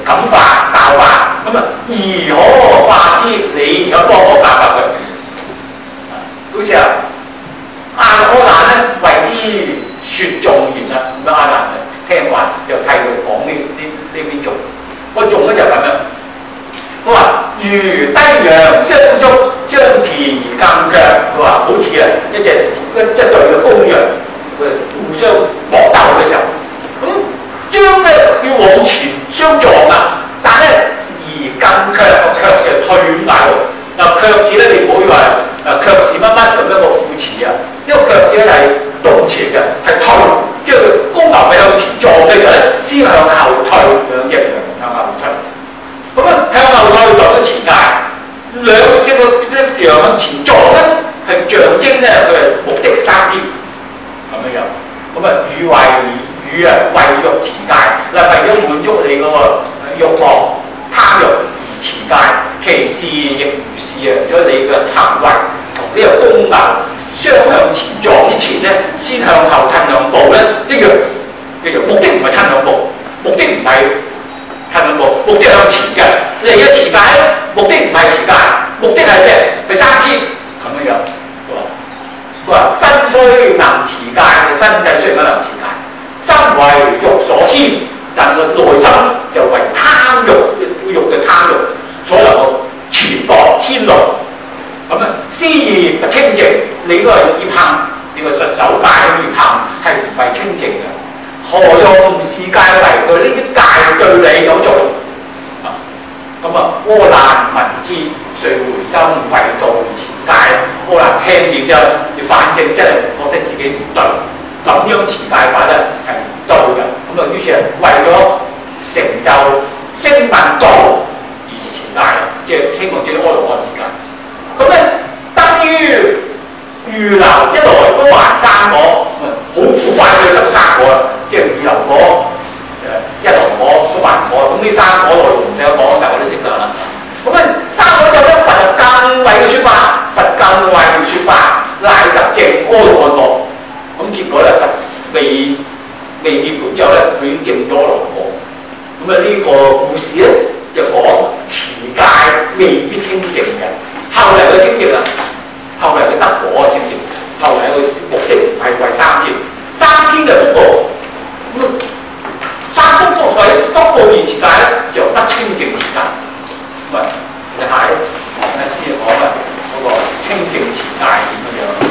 感化教化，咁啊義可化之，你而家幫我教化佢。好似亞柯蘭咧為之説頌言啦，咁亞蘭聽話就替佢講呢邊頌，個頌咧就咁樣。佢話如低羊相觸，將田而間腳。佢話好似一對嘅公羊，佢互相搏鬥嘅時候，咁將咧要往前相撞啊，但咧而間腳就退大路。嗱，腳字咧你唔好以為腳是乜乜咁樣個副詞啊，因為腳字咧係動詞嘅，係退，即係公牛係向前撞嘅時候咧，先向後退兩隻羊向後退。咁啊，向後退撞咗前界，兩隻羊向前撞咧，係象徵咧佢係目的生天咁樣樣。咁啊，與為欲前界，嗱為咗滿足你嗰個慾望貪慾而前界，其事亦如是啊。所以你嘅行為同呢個公牛雙向前撞之前咧，先向後褪兩步咧，一樣。目的唔係褪兩步，目的唔係褪兩步，目的向前嘅。嚟咗前界，目的唔係前界，目的係咩？係生天咁樣樣。佢話身雖能持戒，身體雖然能持戒，心為欲所牽，但個內心就為貪欲嘅貪欲所能夠纏縛牽累。咁啊，思意不清淨，你嗰個業行，你個實守戒嘅業行係唔係清淨嘅？何用視戒為佢呢啲戒對你有作用？咁啊，柯蘭聞之，遂回心為道而持戒。柯蘭聽見之後，要反省，真係覺得自己唔對，咁樣持戒法咧係唔對嘅。咁啊，於是為咗成就聲聞道而持戒，即係希望自己阿羅漢持戒。咁咧，等於預留一來都還生果，好快就執生果啦，即係預留果。一來果都還果，咁呢三果內容唔使我講，大家都識㗎啦。咁啊，三果就咧，佛就更為嘅説法，佛更為嘅説法，乃得證阿羅漢果。咁結果咧，佛未涅槃之後咧，佢已經證咗阿羅漢果。咁啊，呢個故事咧就講持戒未必清淨嘅，後嚟佢清淨啦，後嚟佢得果清淨，後嚟佢目的唔係為三天，三天就福報。咁三福報水，福報而持戒咧，就得清淨持戒。咁啊，你下一堂咧先講啊嗰個清淨持戒點樣。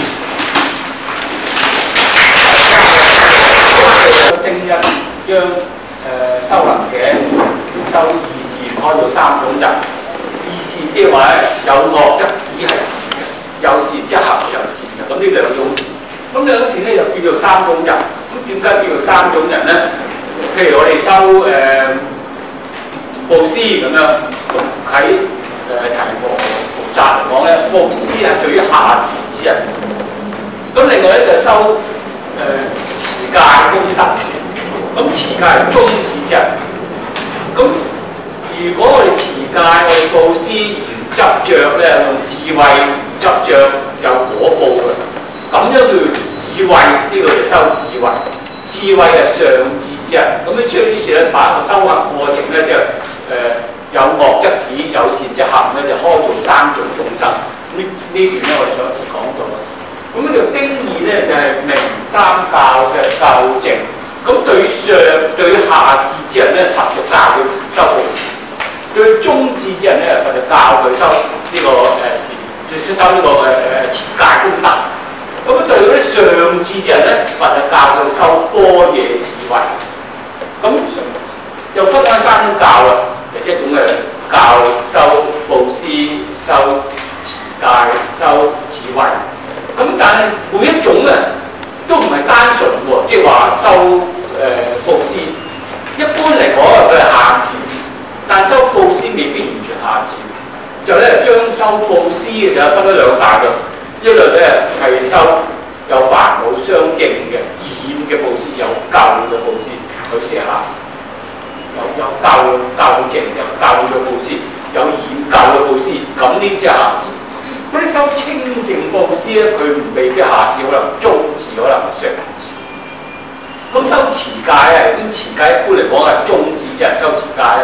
丁一將修行者修二善開到三種人，二善即係話咧有惡則只係善嘅，有善則行有善嘅。咁呢兩種善，咁兩種善咧就叫做三種人。咁點解叫做三種人咧？譬如我哋修布施咁樣，喺提婆菩薩嚟講咧，布施係屬於下賤之人。咁另外咧就修持戒功德，咁持戒係中賤之人。咁如果我哋持戒，我哋布施唔執着咧，用智慧執着有果報嘅，咁樣叫智慧，呢個就修智慧。智慧係上智之人，咁於是咧把個修行過程咧就有惡則止，有善則行咧，就開做三種眾生。呢段咧我哋上一次講到啦。咁呢條經義咧就係明三教嘅究竟。咁對下智之人咧，佛就教佢修布施；對中智之人咧，佛就教佢修呢個善，修呢個持戒功德。咁對嗰啲上智之人咧，佛就教佢修般若智慧。咁就分開三種教啦。一種係教修布施、修持戒、修智慧。咁但係每一種咧都唔係單純喎，即係話修布施。一般嚟講佢係下智，但修布施未必完全下智。就咧將修布施嘅就分咗兩大嘅，一類咧係修有煩惱相應嘅染嘅布施，有救嘅布施，佢寫下。有救淨，有救嘅布施，有染救嘅布施，咁呢啲係下智。嗰啲修清淨布施咧，佢未必下智，可能中智，可能上智。咁修持戒啊，咁持戒一般嚟講係中智之人修持戒啊。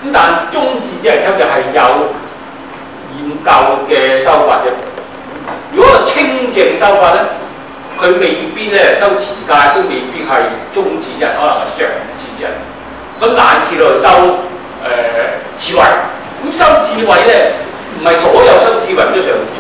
咁但係宗旨只係級就係有研究嘅修法啫。如果係清淨修法咧，佢未必咧修持戒都未必係宗旨啫，可能係常旨啫。咁乃至到修智慧，咁修智慧咧唔係所有修智慧都常旨，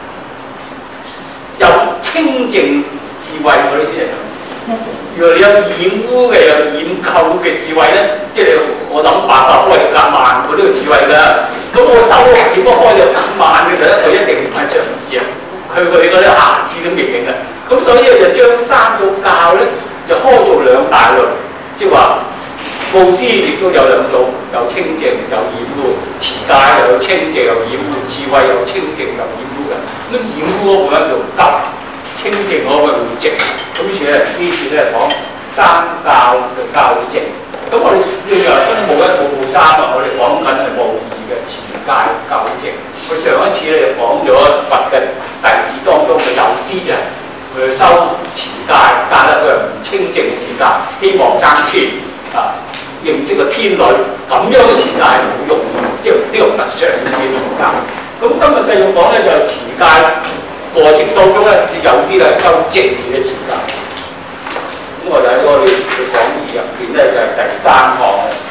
有清淨智慧嗰啲先係常旨。如果你有染污嘅、有染垢嘅智慧咧，即係我諗辦法開條夾萬佢都有智慧㗎。咁我手點樣開條夾萬嘅時候咧，佢一定唔係常旨啊！佢嗰啲瑕疵都未定嘅。咁所以就將三個教咧就開做兩大類，即係話布施亦都有兩種，有清淨有染污，持戒又有清淨有染污，智慧有清淨有染污嘅。咁染污嗰個咧就急，清淨嗰個叫淨。咁於是咧呢次咧講三教嘅教淨。咁我哋要又分冇一個冇三啊，我哋講緊係冇二嘅持戒教淨。佢上一次咧就講咗佛嘅弟子當中嘅有啲啊，佢修持戒，但係佢係唔清淨嘅持戒，希望爭天啊，認識個天女，咁樣嘅持戒係冇用，即係呢個唔係常嘅持戒。咁今日繼續講咧就係持戒過程當中咧，有啲咧修淨嘅持戒。咁我就喺我哋嘅講義入邊咧就係第三項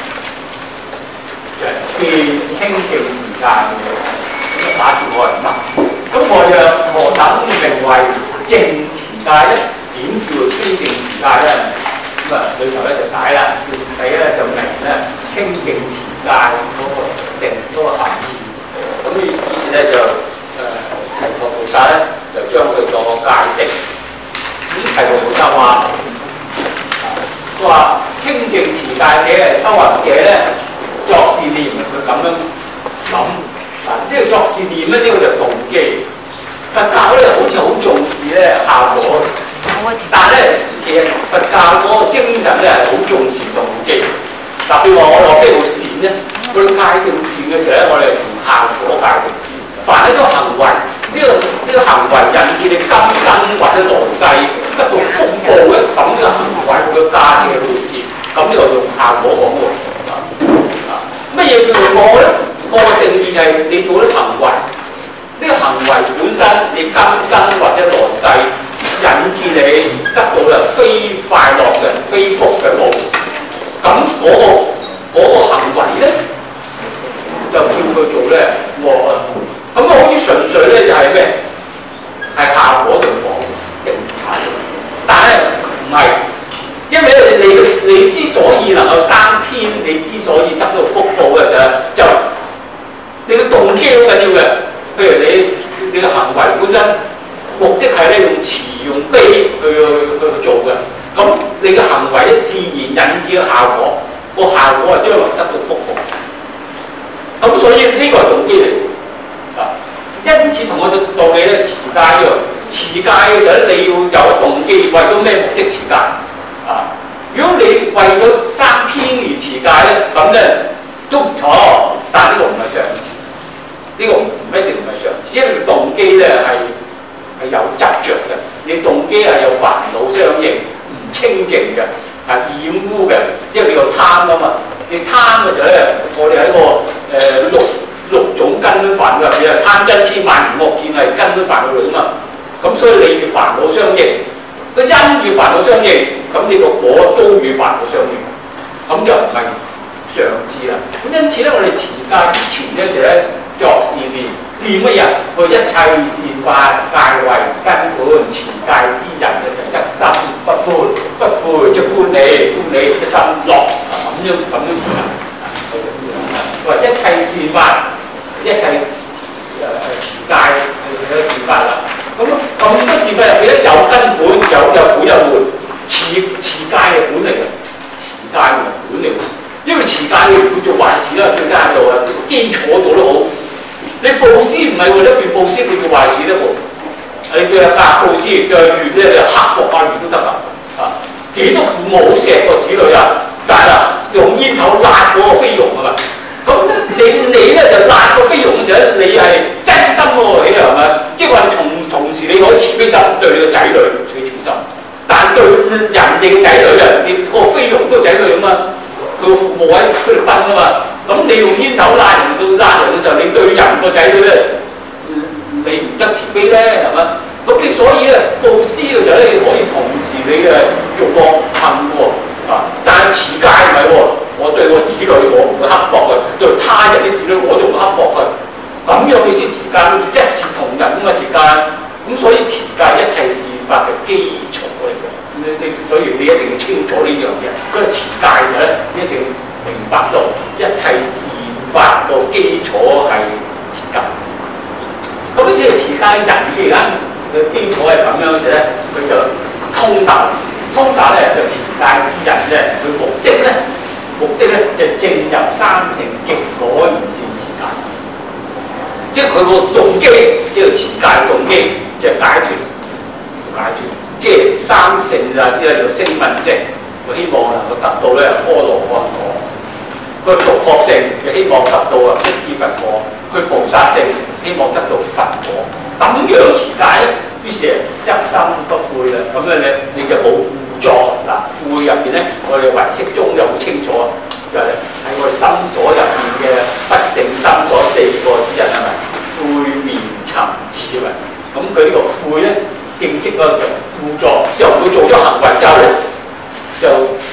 就係見清淨持戒嘅。打住我嚟問，咁我就何等名為淨持戒咧？點叫做清淨持戒咧？咁啊，裏頭咧就解啦。第一咧就明咧清淨持戒嗰個定嗰個含義。咁於是咧就提婆菩薩咧就將佢作個界定。咁提婆菩薩話：佢話清淨持戒嘅修行者咧作是念，佢咁樣諗。呢個作是念咧，呢個就動機。佛教咧好似好重視咧效果，但係咧其實佛教嗰個精神咧係好重視動機。特別話我攞呢度善咧，去界定善嘅時候咧，我哋從效果界定。凡係一個行為，呢個行為引致你今生或者來世得到福報咧，咁呢個行為佢嘅價值係會善，咁呢個用效果講喎。乜嘢叫做果咧？個定義係你做啲行為，呢個行為本身你今生或者來世引致你得到啦非快樂嘅、非福嘅報，咁嗰個行為咧就叫佢做咧惡啊。咁啊好似純粹咧就係咩？係效果度講定義下，但係唔係，因為你之所以能夠生天，你之所以得到福報嘅時候就你嘅動機好緊要嘅，譬如你嘅行為本身目的係咧用慈用悲去做嘅，咁你嘅行為咧自然引致嘅效果，個效果係將來得到福報。咁所以呢個係動機嚟啊。因此同我嘅道理咧，持戒一樣，持戒嘅時候咧，你要有動機，為咗咩目的持戒啊？如果你為咗生天而持戒咧，咁咧都唔錯，但係呢個唔係常旨。呢個唔一定唔係常旨，因為佢動機咧係有執着嘅，你動機係有煩惱相應，唔清淨嘅，係染污嘅，因為你有貪啊嘛。你貪嘅時候咧，我哋喺個六種根煩嘅入邊啊，貪嗔痴慢疑惡見係根本煩惱嚟啊嘛。咁所以你與煩惱相應，個因與煩惱相應，咁你個果都與煩惱相應，咁就唔係常旨啦。咁因此咧，我哋持戒之前嘅時候咧，作是念，念乜嘢？佢一切善法戒為根本，持戒之人嘅時候，則心不歡，不悔即歡喜，歡喜即心樂，咁樣持戒。話一切善法，一切持戒嘅善法啦。咁多善法入邊咧，有根本，有苦有悶，持戒係本嚟嘅，持戒係本嚟嘅。因為持戒你唔會做壞事啦，最緊係做啊基礎做得好。你布施唔係為咗變布施，你做壞事得喎。你對阿格布施，對阿月咧，你刻薄阿月都得啊！幾多父母好錫個子女啊？但係啦，用煙頭辣嗰個菲傭啊嘛。咁你咧就辣個菲傭嘅時候，你係真心喎，你係咪？即係話同時你可以慈悲心對你個仔女取慈心，但對人哋嘅仔女啊，你個菲傭都係仔女啊嘛，佢個父母喺菲律賓啊嘛。 咁你用煙頭拉人嘅時候，你對人個仔女咧，你唔得慈悲咧，係嘛？咁你所以咧，布施嘅時候咧，你可以同時你做惡行喎，但係持戒唔係喎，我對我子女我唔會刻薄嘅，對他人啲子女我就會刻薄嘅，咁樣你先持戒，一視同仁咁嘛持戒，咁所以持戒一切善法嘅基礎嚟嘅，所以你一定要清楚呢樣嘢，所以持戒嘅時候咧，一定要明白到一切善法個基礎係持戒。咁呢啲係持戒人嘅啦。佢基礎係咁樣嘅咧，佢就通達咧就持戒之人啫。佢目的咧就證入三乘極果而善持戒，即係佢個動機，即係持戒動機，即係解脫，即係三乘啊，即係有聲聞乘，佢希望能夠達到咧阿羅漢果；佢獨覺乘，佢希望得到啊辟支佛果；佢菩薩乘，希望得到佛果。咁樣持戒咧，於是則心不悔啦。咁樣咧，你就冇互助嗱。悔入邊咧，我哋唯識中就好清楚，就係喺我哋心所入邊嘅不定心所四個之人係咪？悔眠尋伺啊！咁佢呢個悔咧，正式嗰就互助，就唔會做咗行為之後咧，就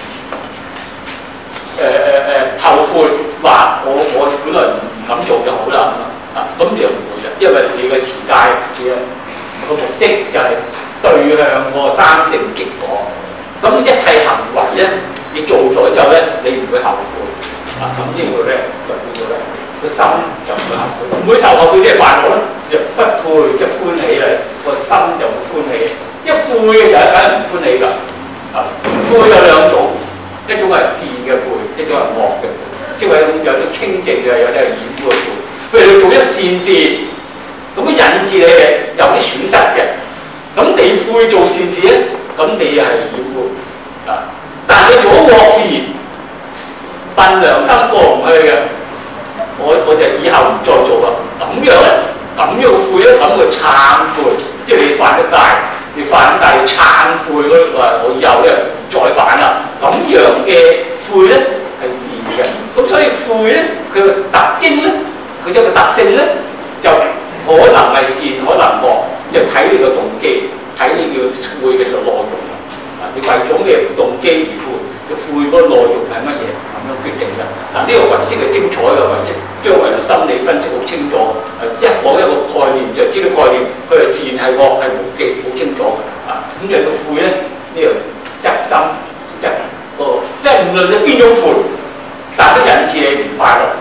後悔話我本來唔敢做就好啦咁就唔會啦，因為你嘅持戒嘅個目的就係對向個三乘極果。咁一切行為咧，你做咗之後咧，你唔會後悔咁呢個咧就叫做咧個心就唔會後悔，唔會受後悔即係快樂啦，就不悔即係歡喜啦，個心就會歡喜。一悔嘅時候梗係唔歡喜㗎。悔有兩種，一種係善嘅悔，一種係惡嘅悔，即係有啲清淨嘅，有啲係染污嘅悔。譬如你做咗善事，咁引致你有啲損失嘅，咁你悔做善事咧，咁你係染污但係你做咗惡事，笨良心過唔去嘅，我就以後唔再做啦。咁樣咧，咁樣悔咧，咁佢懺悔，即係你犯咗戒，你懺悔嗰我以後咧唔再犯啦。咁樣嘅悔咧係善嘅，咁所以悔咧佢嘅特徵咧。佢即係個特性咧，就可能係善，可能惡，就睇你個動機，睇你要悔嘅時候內容你為咗咩動機而悔，你悔嗰個內容係乜嘢，咁樣決定嘅。呢個唯識係精彩嘅唯識，將為心理分析好清楚。一講一個概念就知道概念，佢係善係惡係無記，好清楚嘅。咁人嘅悔咧，呢個則心則個，即係無論你邊種悔，但都引致你唔快樂。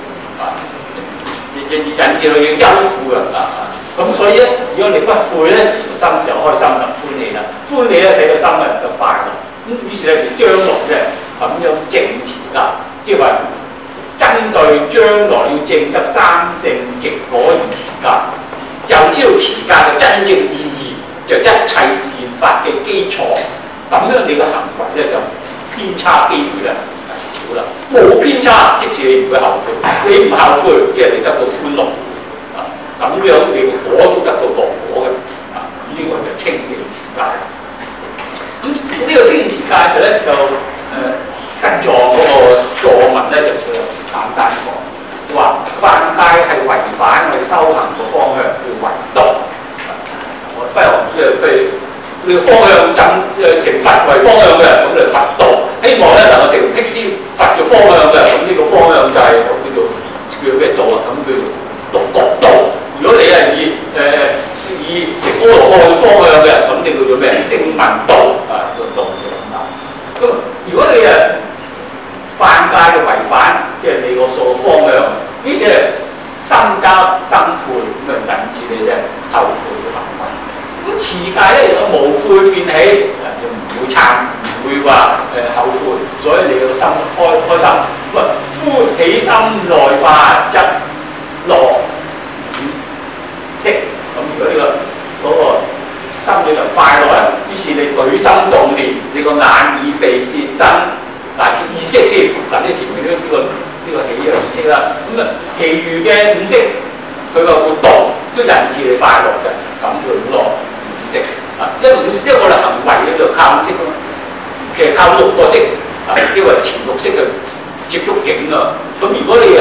引致到要憂苦咁所以咧，如果你不悔咧，心就開心啦，歡喜啦，歡喜咧使到心就快樂。咁於是咧，就將來咧咁樣證持戒，即係話針對將來要證得三乘極果而持戒，又知道持戒嘅真正意義，就一切善法嘅基礎。咁樣你嘅行為咧就偏差機會咧少啦，冇偏差，即使你唔會後悔，你唔後悔，即係你得到歡樂咁樣你個果都得到樂果嘅呢個就清淨持戒。咁呢個清淨持戒就咧就跟住嗰個座文咧就最簡單講，話犯戒係違反我哋修行嘅方向，叫違道。我輝煌師譬如你個方向成佛為方向嘅，咁就佛道。希望咧能夠成辟支佛嘅方向嘅，咁呢個方向就係叫咩道啊？咁叫獨覺道。如果你係以成阿羅漢嘅方向嘅，咁你叫做咩？聲聞道個道嘅。咁如果你犯戒嘅違反，即係你個數方向，於是係心爭生悔，咁啊引致你咧後悔嘅行為。咁持戒咧，如果無悔變起，就唔會懺，唔會話後悔，所以你個心開心。咁歡喜心內化則樂色。咁如果呢個心裏頭快樂咧，於是你舉心動念，你個眼耳鼻舌身乃至意識添，嗱呢前面呢個喜嘅意識啦。咁其餘嘅五識，佢個活動都引致你快樂嘅，咁叫樂五識。因為我哋行為咧就靠五識咯，其實靠六個識，因為前六識嘅接觸境啊。咁如果你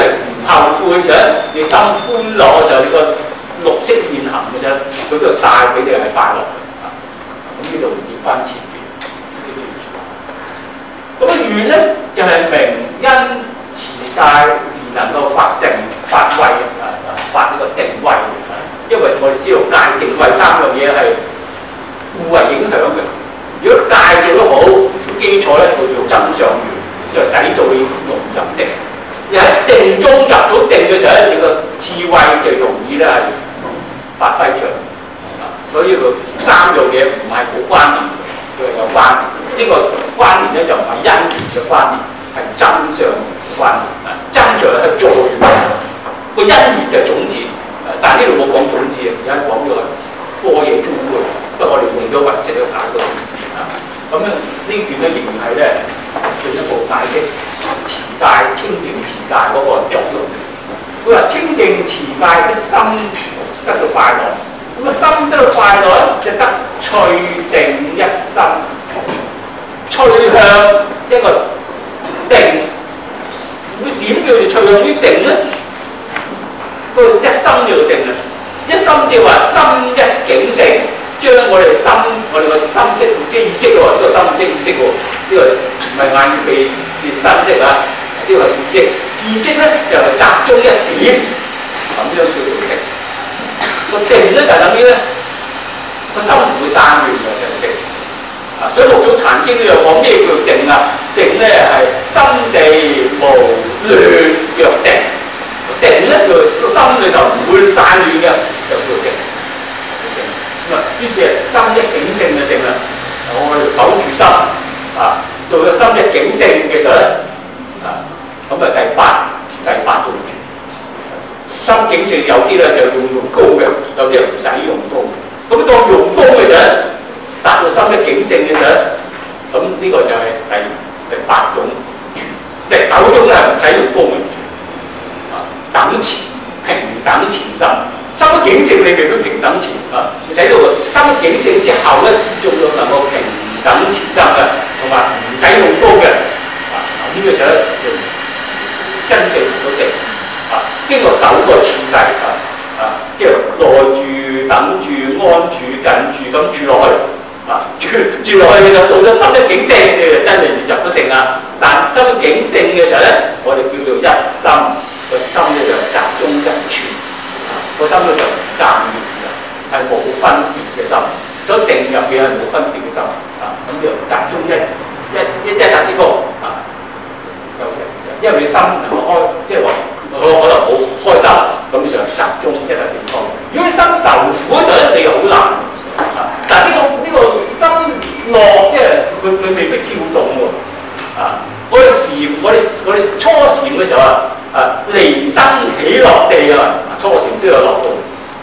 悔嘅時候，你心歡樂嘅時候，你個綠色現行嘅時候，佢都帶俾你係快樂嘅。咁呢度要翻前邊呢段説話。咁啊願咧就係、是、明因持戒而能夠發慧發呢個定慧。因為我哋知道戒定慧三樣嘢係互為影響嘅。如果戒做得好，基礎咧叫做增上緣，就使到你融入定。你喺定中入到定嘅時候咧，你個智慧就容易咧係發揮出嚟。所以佢三樣嘢唔係冇關聯，佢係有關聯。呢、這個關聯咧就唔係因緣嘅關聯，係真相嘅關聯。真相係助緣，個因緣就係種子。但係呢度冇講種子，而家講咗係般若中觀。不過我哋用咗雲石去解個種子啊。咁咧呢段咧仍然係咧進一步解釋持戒清淨持戒嗰個作用。佢話清淨持戒嘅心得到快樂。咁啊，心得到快樂咧，就得趣定一心，趨向一個定。會點叫做趨向於定咧？個一心叫做定啊！一心即係話心一境性，將我哋心，我哋個心識即係意識喎，呢個心即係意識喎，呢個唔係眼耳鼻舌身識啊，呢個係意識。意識咧就係集中一點，咁樣叫做定。個定咧就等於咧個心唔會散亂嘅，就定。啊，所以六祖壇經咧又講咩叫定啊？定咧係心地無亂若定。定咧就心裏頭唔會散亂嘅，就叫定。咁啊，於是心一境性嘅定啦。我哋守住心啊，到咗心一境性嘅時候咧啊，咁啊第八做住。心境性有啲咧就用高嘅，有啲唔使用高。咁當用高嘅時候，達到心一境性嘅時候，咁呢個就係第八種住。第九種咧唔使用高嘅，等持平等前心。心一境性你咪都平等前啊！使到心一境性之後咧，仲要能夠平等前心嘅，同埋唔使用高嘅啊！呢個時候就真正到定。經過9個次第即係內住、等住、安住、近住咁住落去住落去就到咗心一境性，你就真係入咗定啦。但心一境性嘅時候咧，我哋叫做一心，個心咧就集中一處，個心咧就唔散亂嘅，係冇分別嘅心。所以定入邊係冇分別嘅心咁就集中一笪地方就因為你心能夠開，即係話。可能好開心，咁就集中一笪地方。如果你心受苦嘅時候咧，你又好難。但係呢個心樂，即係佢未必跳動喎。我哋初禪嘅時候離生喜樂地啊，初禪都有樂道。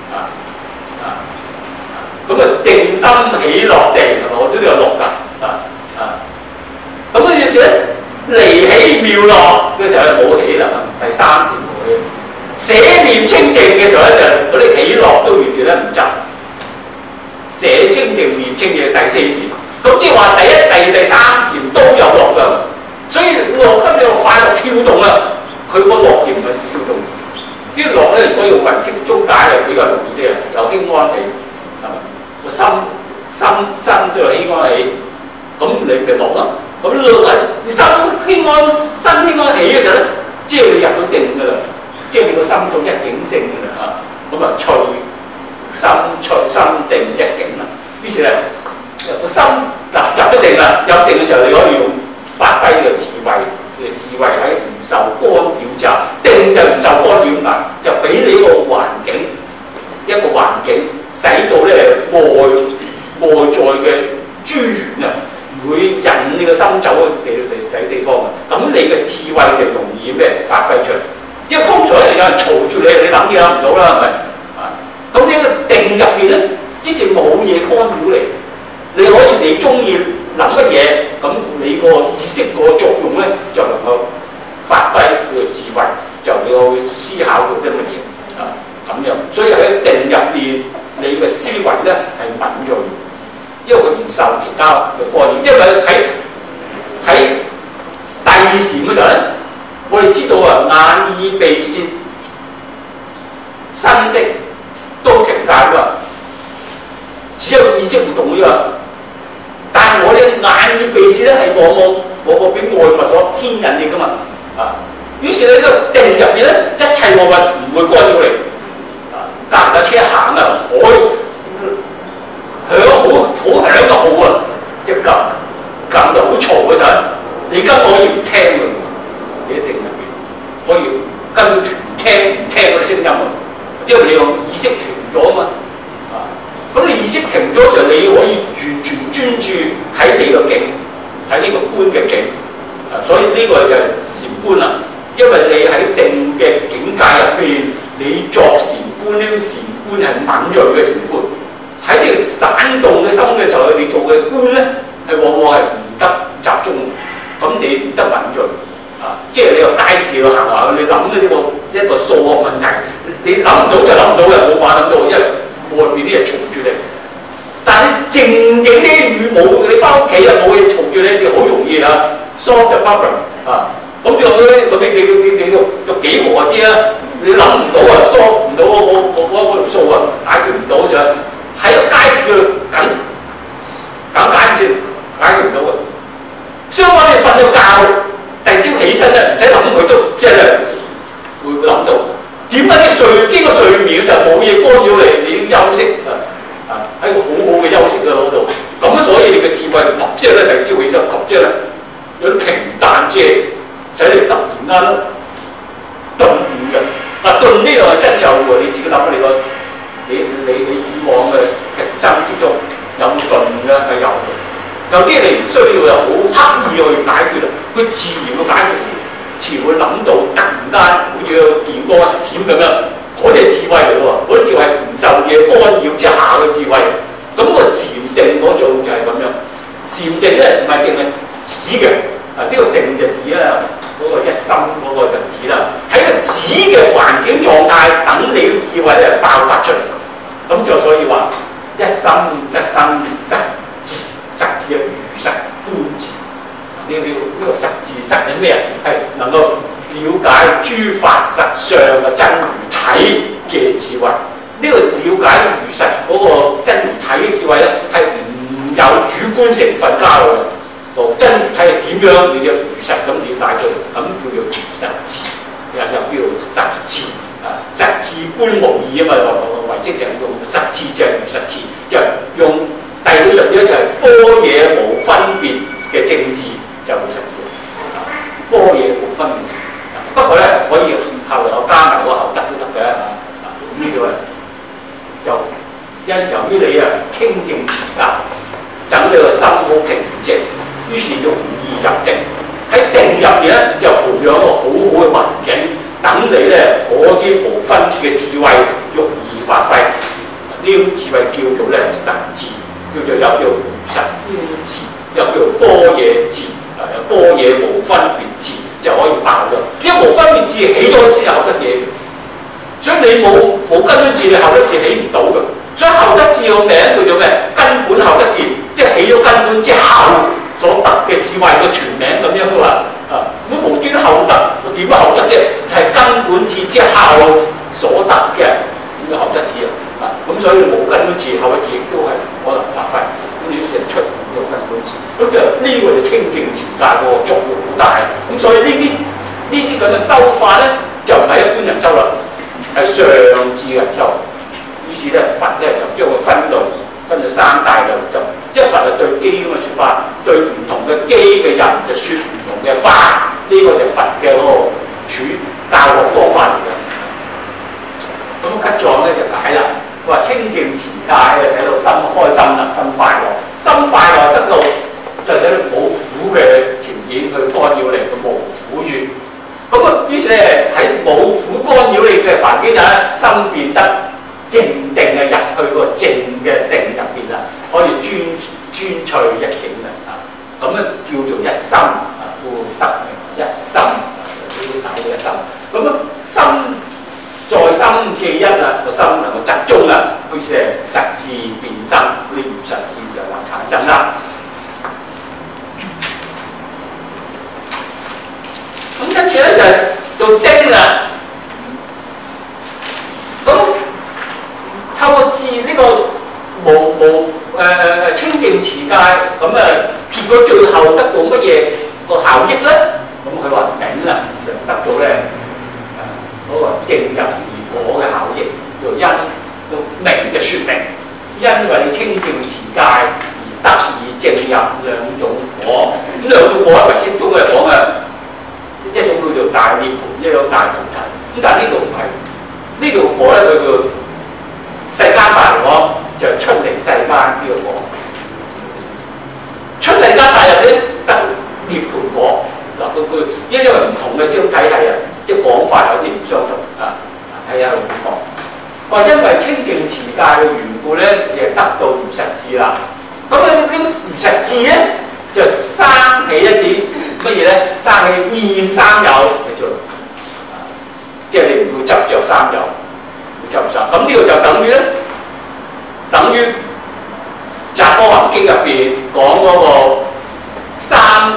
咁定心喜樂地係咪？我都有樂㗎。咁嘅意思咧？離喜妙樂嘅時候冇喜啦，第三禪冇喜。捨念清淨嘅時候咧，就嗰啲喜樂都完全咧唔執。捨清淨念清淨第四禪，咁即係話第一、第二、第三禪都有樂㗎。所以樂心有快樂跳動啦，佢個樂亦唔係跳動。啲樂咧，如果用唯識中解係比較容易啲啊，有輕安喜係咪？個心都有輕安喜，咁你咪樂咯。咁樂啊，你心輕安喜嘅時候咧，即係你入咗定㗎啦，即係你個心到一境性㗎啦咁啊趣心定一境啦。於是咧個心入咗定啦，入定嘅時候你可以用發揮你嘅智慧，你嘅智慧喺唔受干擾之下，定就唔受干擾㗎，就俾你一個環境，使到咧外在嘅諸緣啊，會引你個心走去地方啊，咁你嘅智慧就容易咩發揮出嚟。因為通常有人嘈住你，你諗嘢諗唔到啦，係咪？咁呢個定入邊咧，之前冇嘢干擾你可以你中意諗乜嘢，咁你個意識個作用咧就能夠發揮佢嘅智慧，就你去思考到啲乜嘢咁樣。所以喺定入邊，你嘅思維咧係敏鋭。因為佢唔受其他嘅干擾，因為喺第二禪嘅時候咧，我哋知道眼耳鼻舌身息都停晒㗎，只有意識活動㗎。但係我哋眼耳鼻舌咧係往往俾外物所牽引你㗎嘛啊！於是你呢個定入邊咧，一切外物唔會干擾你啊！隔離架車行啊，響好響個號啊，即係撳到好嘈嗰陣，你根本可以唔聽㗎，你一定入邊可以根本聽嗰啲聲音啊，因為你個意識停咗啊嘛啊！咁你意識停咗嘅時候，你可以完全專注喺你個境，喺呢個觀嘅境啊，所以呢個就係禪觀啦。因為你喺定嘅境界入邊，你作禪觀，呢個禪觀係敏鋭嘅禪觀。喺呢個散動嘅心嘅時候，你做嘅觀咧係往往係唔得集中，咁你唔得敏鋭啊！即係你個街市度行下，你諗到呢個一個數學問題，你諗唔到就諗唔到嘅，冇辦法諗到，因為外邊啲嘢嘈住你。但係你靜靜啲與冇，你翻屋企啊冇嘢嘈住你，你好容易啊 solve the problem 啊！咁仲有咧，你讀幾何知啦？你諗唔到啊，solve唔到嗰條數啊，解決唔到就喺個街市度梗解決唔到嘅。相反你瞓咗覺，第二朝起身咧，唔使諗佢都即係會諗到。點解你經過睡眠嘅時候冇嘢干擾你，你已經休息啊喺個好嘅休息嗰度。咁所以你嘅智慧及即係咧，第二朝起身及即係咧有啲平淡即係。使你突然間頓悟嘅，啊頓呢樣係真有喎！你自己諗下你以往嘅平生之中有冇頓嘅係有嘅，有啲你唔需要又好刻意去解決啦，佢自然會解決，自然會諗到突然間好似個電光閃咁樣，嗰啲係智慧嚟嘅喎，嗰啲智慧唔受嘢干擾之下嘅智慧，咁個禪定嗰種就係咁樣，禪定咧唔係淨係指嘅。啊！呢個定就指啦，嗰個一心嗰個就指啦。喺個指嘅環境狀態，等你嘅智慧咧爆發出嚟。咁就所以話一心則生實智，實智係如實觀智。呢個實智實係咩啊？係能夠了解諸法實相嘅真如體嘅智慧。呢個了解如實嗰個真如體嘅智慧咧，係唔有主觀成分加落嘅。真如體係點樣？你就如實咁了解佢，咁叫做如實智，又叫做實智啊！實智觀無異啊嘛，唯識成用實智就係如實智，就係用第二個術語咧就係般若無分別嘅正智，就係實智啊！般若無分別智，不過咧可以後來我加埋個後得都得嘅啊！呢個就由於你啊清淨持教，等你個心好平靜。於是容易入定，喺定入邊咧就培養一個好好嘅環境，等你咧嗰啲無分嘅智慧容易發揮。呢種智慧叫做咧實智，叫做又叫如實觀智，又叫做般若智，有般若無分別智就可以爆咗。因為無分別智起咗先有後得智，所以你冇根本智，你後得智起唔到嘅。所以後得智個名叫做咩？根本後得智，即係起咗根本之後。所得嘅智慧個全名咁樣話啊，咁無端後得，點解後得啫？係根本智之後所得嘅咁嘅後得智啊，咁所以冇根本智後得智亦都係可能發揮，咁你要成出有根本智，咁就呢個就清淨持戒個作用好大，咁所以呢啲咁嘅修法咧，就唔係一般人修啦，係上智嘅人修，於是咧佛咧就將佢分咗三大類，就一佛係對機咁嘅説法，對唔同嘅機嘅人就説唔同嘅法，呢、這個就佛嘅嗰個教學方法嚟嘅。咁吉藏咧就解啦，佢話清淨持戒就使到心開心啦，心快樂，心快樂得到就使到冇苦嘅條件去干擾你嘅無苦願。咁啊，於是咧喺冇苦干擾你嘅環境下，心變得靜定嘅入去個靜嘅定入邊啦，可以專趣一境啦，咁咧叫做一心啊，故得一心呢啲大嘅一心。咁啊，心在心記一啦，個心能夠集中啦，於是係實智變生，呢如實智就能產生啦。咁跟住咧就到定啦，咁。 結果最後得到乜嘢個效益咧？咁佢話明啦，就得到咧嗰個正入而果嘅效益，叫因，叫明嘅説明，因為你清淨持戒而得以正入兩種果。咁兩種果喺唯識中嘅講嘅，一種叫做大涅槃，一種大菩提。咁但係呢度唔係，呢個果咧佢叫世間法嚟講，就係出離世間呢個果。出世間法入邊得涅槃果。嗱，佢因為唔同嘅思想體系啊，即係講法有啲唔相同啊。睇下佢點講。話因為清淨持戒嘅緣故咧，就得到如實智啦。咁呢啲如實智咧，就生起一啲乜嘢咧？生起厭三有嚟做，即係你唔會執着三有，唔會執着。咁呢個就等於咧，等於《雜阿含經》入邊講嗰個三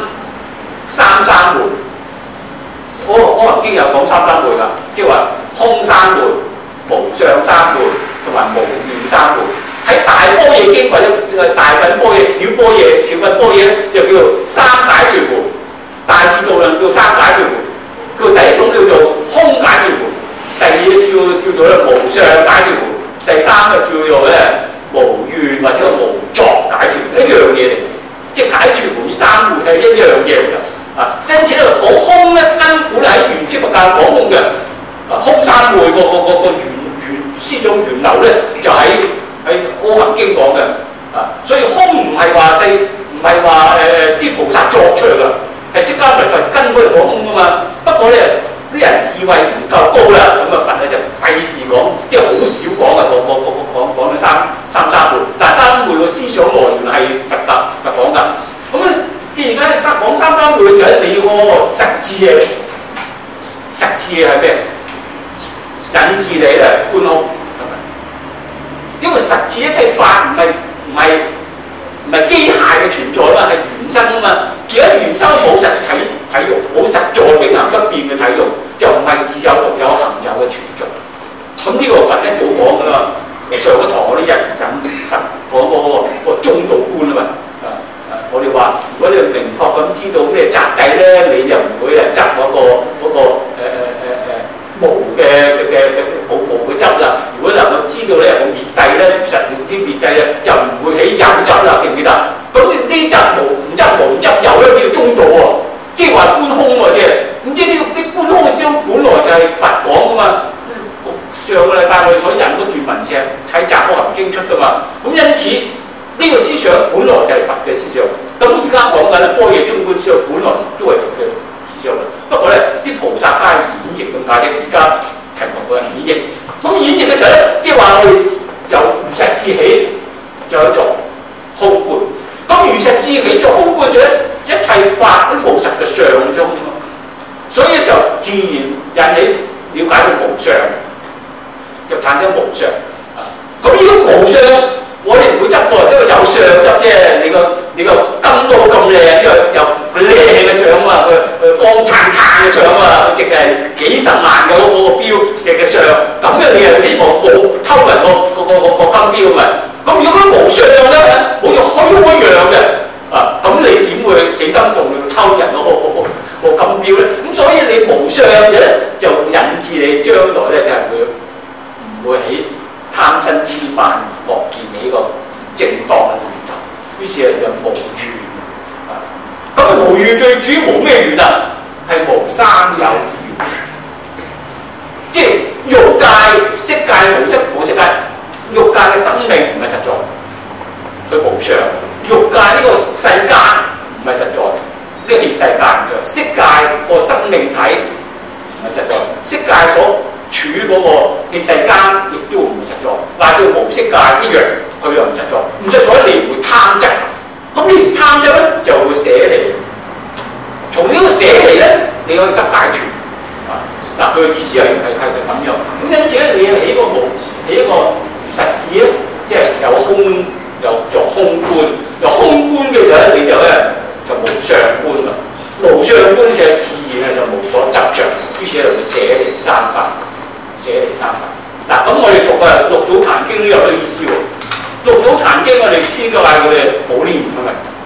門。《阿含經》有講三門㗎，即係話空三門、無相三門同埋無願三門。喺大般若經或者大品般若、小般若咧，就叫做三解脫門；大智度論叫三解脫門。佢第一種叫做空解脫門，第二叫做咧無相解脫門，第三個叫做咧無願或者無作解脫門，一樣嘢嚟。即係解脫門三門係一樣嘢嚟㗎。啊，因此咧講空咧根本係喺原始佛教講空嘅。空三昧個原思想源流咧，就喺阿含經講嘅。啊，所以空唔係話啲菩薩作出嚟㗎，係釋迦牟尼佛根本係講空㗎嘛。不過咧啲人智慧唔夠高啦，咁佛咧就費事講，即係好少講啊，講咗三昧。但係三昧個思想來源係佛講㗎。咁既然咧講三昧嘅時候，你要個實智嘅，實智嘅係咩？引致你咧觀空，因為實智一切法唔係機械嘅存在嘛，係原生啊嘛。而家原生冇實體用，冇實在永恆不變嘅體用，就唔係自有獨有恒有嘅存在。咁呢個佛一早講㗎嘛，上一堂嗰啲人引佛講個中道觀啊嘛。我哋話如果你明確咁知道咩雜計咧，你就唔會執嗰個無嘅執啦。如果能夠知道咧有滅諦咧，實用啲滅諦咧，就唔會起有執啦，記唔記得？咁呢啲執無執有咧叫中道喎，即係話觀空喎，即係咁即係呢啲觀空嘅思本來就係佛講噶嘛。上個禮拜我哋所引嗰段文字係《雜阿含經》出噶嘛，咁因此呢個思想本來就係佛嘅思想。咁而家講緊咧般若中觀思想本來都係佛嘅思想啦。不過咧啲菩薩加演繹咁解啫。而家題目佢係演繹，咁演繹嘅時候咧，即係話我哋由如實智起就去做空觀。咁如實智起做空觀嘅時候咧，一切法都無實嘅相啫嘛，所以就自然引起了解到無相，就產生無相啊。咁呢個無相，我哋唔會執過，因為有相執啫。你個金都咁靚，因為有佢靚嘅相啊，佢光燦燦嘅相啊，佢值係幾十萬嘅嗰個標嘅相，咁樣你係希望冇偷人個金標咪？咁如果佢無相咧，冇用虛空一樣嘅啊，咁你點會起心動念偷人個金標咧？咁所以你無相嘅咧，就引致你將來咧就係唔會起貪嗔痴慢疑惡見呢個正當嘅念頭，於是就無願啊。咁無願最主要無咩願啊？係無三有之願，即係欲界、色界、無色界。欲界嘅生命唔係實在，佢無常；欲界呢個世間唔係實在，呢個異世界唔在；色界個生命體唔係實在，色界所處嗰個異世間亦都唔實在，但係佢無色界一樣，佢又唔實在。唔實在你唔會貪執，咁你唔貪執咧就會捨離。從呢個捨離咧，你可以得解脫啊！嗱，佢嘅意思係咁樣。咁因此咧，你起一個實質咧，即係有空有做空觀，有空觀嘅時候咧，你就無相觀啦。無相觀嘅自然咧就無所執着，於是就會捨離三法，捨離三法。嗱，咁我哋讀六祖壇經都有呢個意思喎。六祖壇經我哋先嘅話佢哋冇念㗎嘛，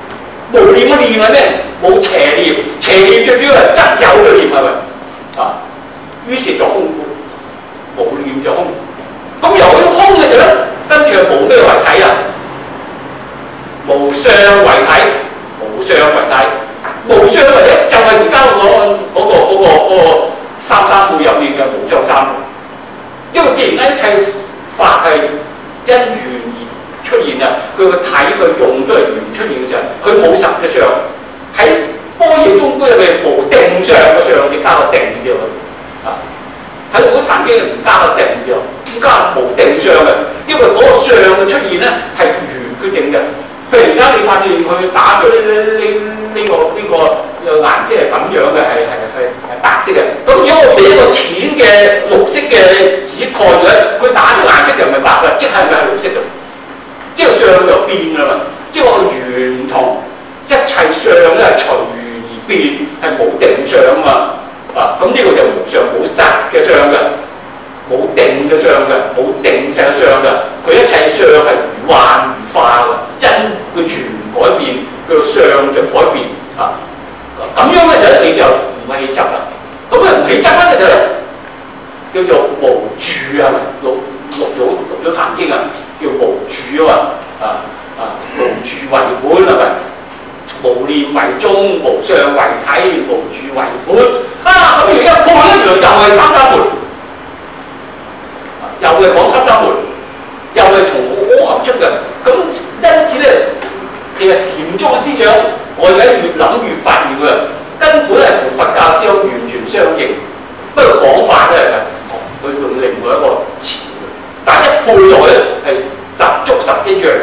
無念嘅念係咩？冇邪念，邪念最主要係執有嘅念係咪？啊，於是就空觀，無念就空。咁由於空嘅時候咧，跟住係無咩為體啊？無相為體，無相為體，無相為體就係而家嗰個三三會入面嘅無相三。因為既然一切法係因緣而出現啊，佢個體佢用都係緣出現嘅時候，佢冇實嘅相。喺般若中觀入面無定相嘅相，你加個定字落去啊。喺《古壇經》唔加個定字，唔加無定相嘅，因為嗰個相嘅出現咧係緣決定嘅。譬如而家你發現佢打出呢個顏色係咁樣嘅，係白色嘅。咁如果我俾一個淺嘅綠色嘅紙蓋咗，佢打出顏色就唔係白嘅，即係咪係綠色嘅？即係相就變㗎嘛。即係話個緣同一切相咧係隨緣而變，係冇定相啊嘛。啊，咁呢個就無相冇實嘅相嘅，冇定嘅相嘅，冇定性嘅相嘅。佢一切相係如幻如化嘅，因佢全改變，佢個相就改變啊。咁樣嘅時候你就唔係起執啦。咁啊唔起執嘅時候咧，叫做無住啊嘛。錄咗《壇經》啊，叫無住啊嘛。無住為本係咪？無念為宗，無相為體，無住為本。咁而家判咧，原來又係三三門，又係講三三門，又係從我合出嘅。咁因此咧，其實禪宗嘅思想，我而家越諗越發現嘅，根本係同佛教思想完全相應。不過講法咧係唔同，佢用另外一個詞，但一配落去係十足十一樣。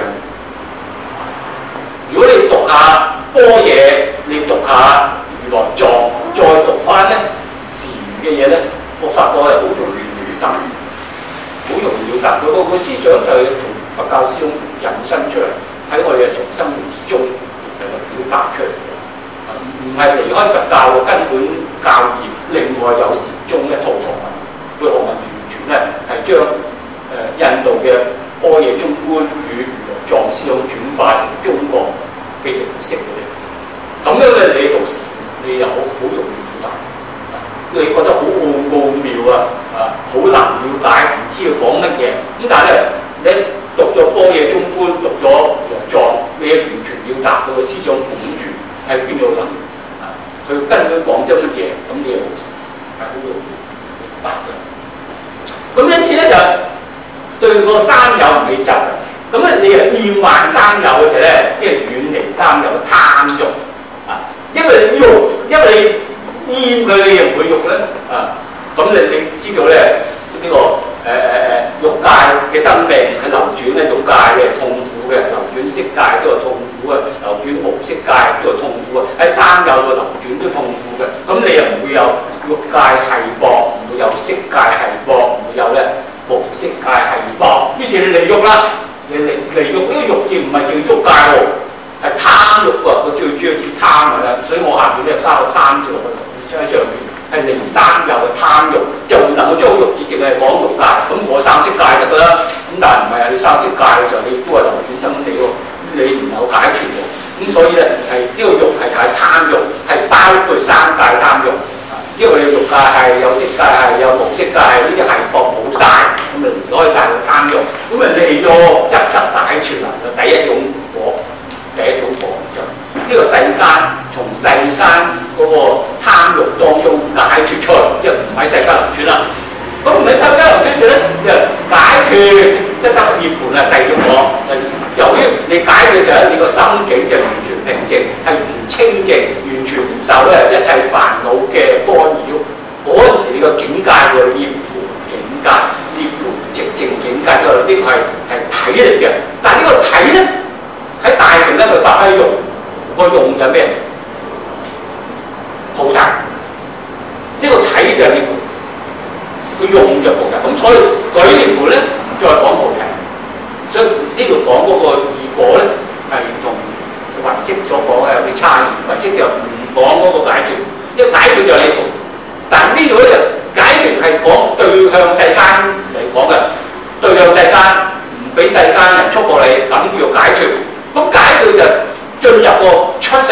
如果你讀下般若，你讀下如來藏，再讀翻咧時嘅嘢咧，我發覺係好容易了解，好容易了解。佢個思想就係從佛教思想引申出嚟，喺我哋嘅生活之中係表達出嚟嘅，唔係離開佛教嘅根本教義。另外有禪宗一套學問，佢學問完全咧係將印度嘅般若中觀與如來藏思想轉化成中國嘅形式嘅。咁樣咧，你讀時你又好容易了解，你覺得好奧妙啊，好難了解，唔知佢講乜嘢。咁但係咧，你讀咗般若中觀，讀咗如來藏，你完全了達佢個思想本源喺邊度諗啊？佢跟佢講咗乜嘢，咁你又係好容易明白嘅。咁因此咧就對個三有唔起執嘅。咁咧你又厭患三有嘅時候咧，即係遠離三有貪欲。因為你厭佢，你又唔會欲咧啊！咁你知道咧呢個欲界嘅生命係流轉咧，欲界嘅痛苦嘅，流轉色界都係痛苦嘅，流轉無色界都係痛苦嘅，喺三有嘅流轉都痛苦嘅。咁你又唔會有欲界繫縛，唔會有色界繫縛，唔會有咧無色界繫縛。於是你離欲啦，你離欲呢個欲字唔係叫欲界喎。係貪欲喎，佢最主要係貪㗎啦，所以我下邊咧加個貪字落去，喺上邊係離三有嘅貪欲，就唔能夠將欲字淨係講欲界，咁我三色界就得啦。咁但係唔係啊？你三色界嘅時候，你都係流轉生死喎，你唔能夠解決喎。咁所以咧係呢個欲係睇貪欲，係包括三界貪欲。因為你欲界係有色界係有無色界係呢啲係博冇晒，咁就離開晒個貪欲，咁啊離咗則得解脫啦，就第一種果。第一種果就呢個世間，從世間嗰個貪欲當中解脫出嚟，即係唔喺世間流轉啦。咁唔喺世間流轉時咧，就解脫即得涅槃啦。第二種果，由於你解脫嘅時候，你個心境就完全平靜，係完全清淨，完全唔受咧一切煩惱嘅干擾。嗰陣時你個境界叫涅槃境界，涅槃寂靜境界，呢個係體嚟嘅。但係呢個體咧，喺大乘咧，佢發揮用，個用就係咩？菩提，呢個體就係涅槃，個用就菩提。咁所以舉涅槃咧，唔再講菩提。所以呢度講嗰個二果咧，係同唯識所講嘅有啲差異。唯識就唔講嗰個解脫，因為解脫就係涅槃。但係呢度咧，解脫係講對向世間嚟講嘅，對向世間唔俾世間人觸過你，咁叫解脫。咁解脫就進入個出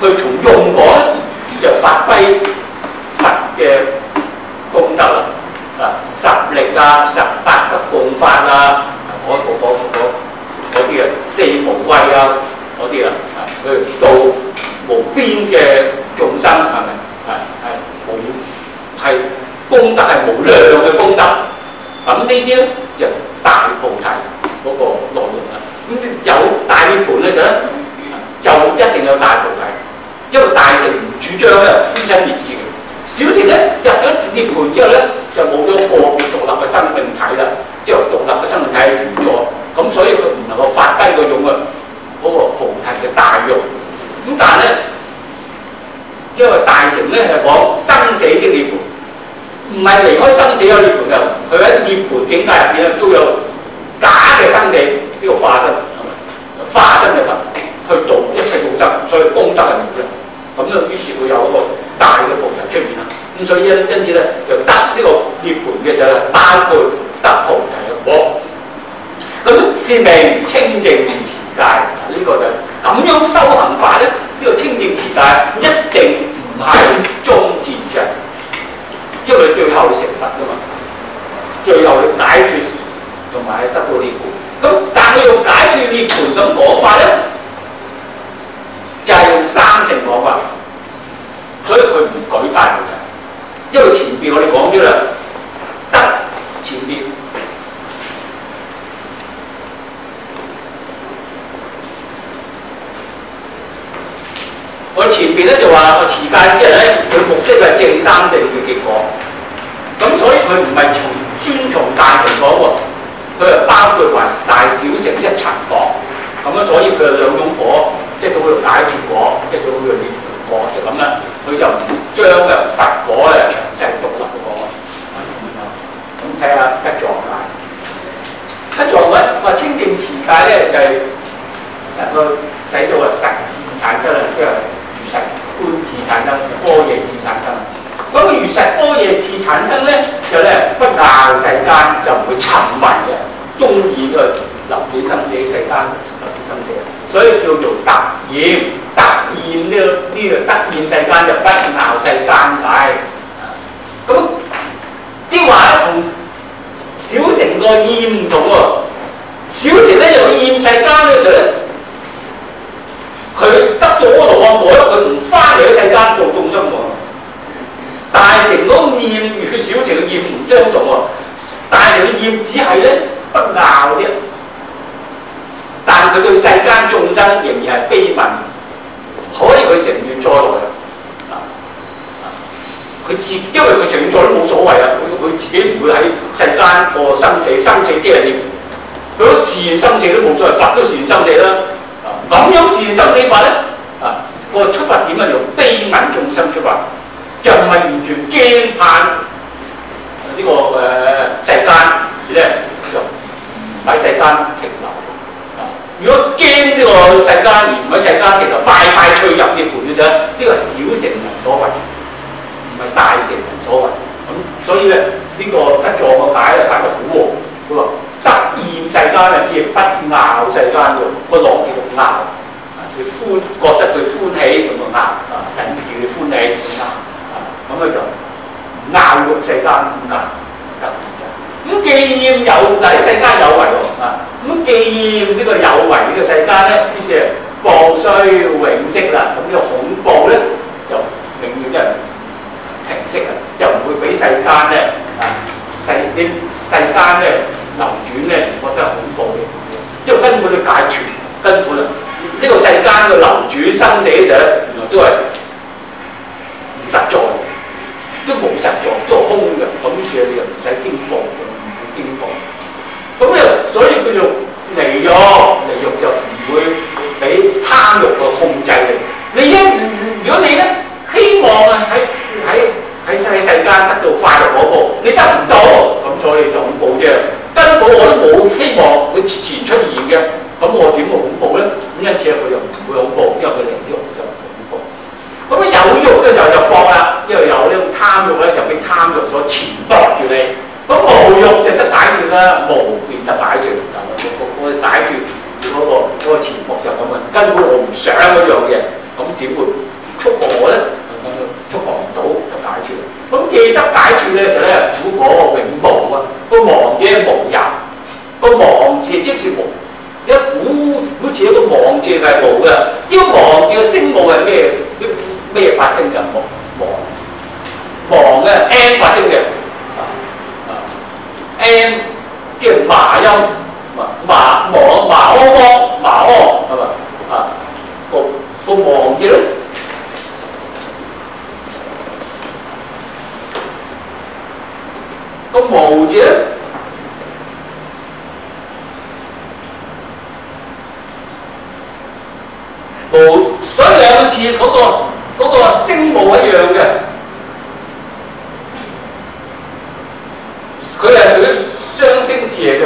佢從用講就發揮佛嘅功德啦，十力啊、18得共法啊，嗰啲啊，四無畏啊，嗰啲啊，去度無邊嘅眾生，係咪？係功德係無量嘅功德。咁呢啲咧就大菩提嗰個內容啦。咁有大涅盤嘅時候咧，就一定有大菩提，因為大乘唔主張咧灰身滅智嘅。小乘咧入咗涅盤之後咧，就冇咗個別獨立嘅生命體啦，即係獨立嘅生命體係完咗，咁所以佢唔能夠發揮嗰種嗰個菩提嘅大用。咁但係咧，因為大乘咧係講生死即涅盤，唔係離開生死有涅盤嘅，佢喺涅盤境界入邊咧都有假嘅生死呢個化身，係咪？化身嘅佛去度一切眾生，所以功德係無量。咁咧，於是會有一個大嘅菩提出現啦。咁所以因此咧，就得呢個涅盤嘅時候，包括得菩提嘅果。咁是名清淨持戒，呢個就係咁樣修行法咧。呢個清淨持戒一定唔係終至嘅，因為最後你成佛噶嘛，最後你解脫同埋得到涅盤。咁但係用解脫涅盤咁講法咧，就係用三乘講法，所以佢唔舉大菩提，因為前邊我哋講咗啦，得前邊。我前邊咧就話我持戒之後咧，佢目的係證三乘嘅結果，咁所以佢唔係專從大乘講喎，佢係包括埋大小乘一齊講，咁樣所以佢有兩種果，即係佢解脫果，一種叫涅盤果，就咁啦。佢就唔將嘅佛果咧詳細獨立講，咁睇下吉藏戒。吉藏咧話清淨持戒咧就係實個使到啊實智產生啊，即係如實觀智產生，般若智產生。咁個如實般若智產生咧，就咧不拗世間，就唔會沉迷嘅，中意個流轉生死世間流轉生死，所以叫做特厭。特厭呢個特厭世間就不拗世間解。咁即係話咧，同小乘個厭唔同喎。小乘咧有厭世間嘅時候咧，佢得咗阿羅漢果，佢唔翻嚟喺世間度眾生喎。大乘嗰個厭與小乘嘅厭唔相同喎。大乘嘅厭只係咧不拗啫，但佢對世間眾生仍然係悲憫，可以佢成願再來啊！因為佢成願再都冇所謂啊，佢自己唔會喺世間個生死即係點？佢嗰自然生死都冇所謂，佛都自然生死啦。咁樣自然生死法咧，個出發點係由悲憫眾生出發，就唔係完全驚怕呢個世間，而咧就喺世間停留。如果驚呢個世間而唔喺世間停留，快脆入涅盤嘅時候，呢個係小乘人所為，唔係大乘人所為。咁所以咧，呢個吉藏嘅解咧解得好喎。佢話得厭世間啊，只係不拗世間喎，個樂叫做拗。佢覺得佢歡喜咁就拗，引住佢歡喜咁拗，咁佢就拗欲世間咁解得。咁既厭有嗱，世間有為喎咁既厭呢個有為呢個世間咧，於是報須永息啦。咁呢個恐怖咧就永遠真係停息啦，就唔會俾世間咧世間咧流轉咧覺得恐怖嘅，因為根本都解脫，根本呢個世間嘅流轉生死嘅時候咧，原來都係唔實在，都冇實在，都係空嘅。咁於是你又唔使驚慌，就唔會驚慌。咁咧，所以叫做離欲就唔會俾貪欲嘅控制你。如果你咧希望啊喺世間得到快樂嗰個，你得唔到，咁所以就恐怖啫。根本我都冇希望會自然出現嘅，咁我點會恐怖咧？咁因此佢又唔會恐怖，因為佢離欲就唔恐怖。咁有欲嘅時候就搏啦，因為有呢種貪欲咧就俾貪欲所纏縛住你。咁無欲就得解脫啦，無便得解脫。我解脫嗰個纏縛就咁啊，根本我唔想嗰樣嘢，咁點會個忘字咧？個無字咧？無，所以兩個字嗰個聲母一樣嘅，佢係屬於雙聲字嚟嘅。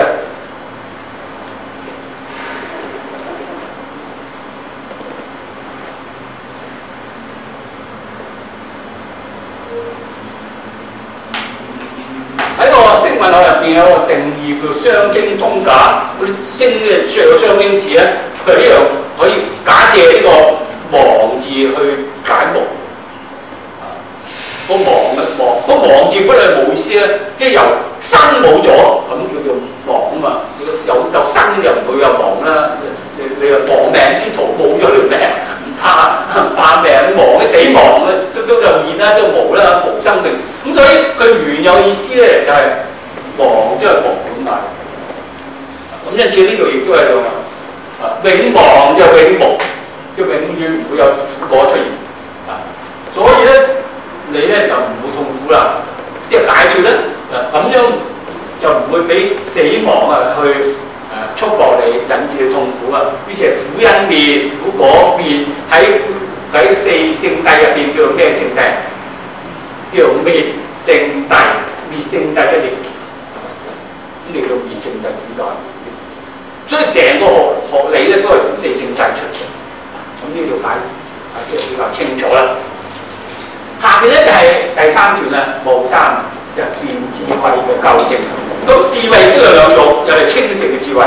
喺個聲韻學入邊有個定義叫雙聲通假，嗰啲聲嘅上有雙聲字咧，佢呢樣可以假借呢個忘字去解無。個忘字本來冇意思咧，即係由生冇咗，咁叫做忘啊嘛。有生就唔會有忘啦。你話亡命之徒冇咗條命，唔怕命亡嘅死亡啊，都就現啦，都無啦，無生命。咁所以佢原有意思咧就係亡，即係無咁解。咁因此呢度亦都係永亡就永無，即係永遠唔會有苦果出現。所以咧，你咧就唔會痛苦啦，即係解脫咧，咁樣就唔會俾死亡去束縛你，引致你痛苦啊。於是係苦因滅、苦果滅，喺四聖諦入邊叫做咩聖諦？叫做滅聖諦，滅聖諦即係咁嚟到滅聖諦點解？所以成個學理咧都係從四聖諦出嘅。咁呢度解即係比較清楚啦。下邊咧就係第三段啦，無三就係見智慧嘅究竟。咁智慧都有兩種，又係清淨嘅智慧，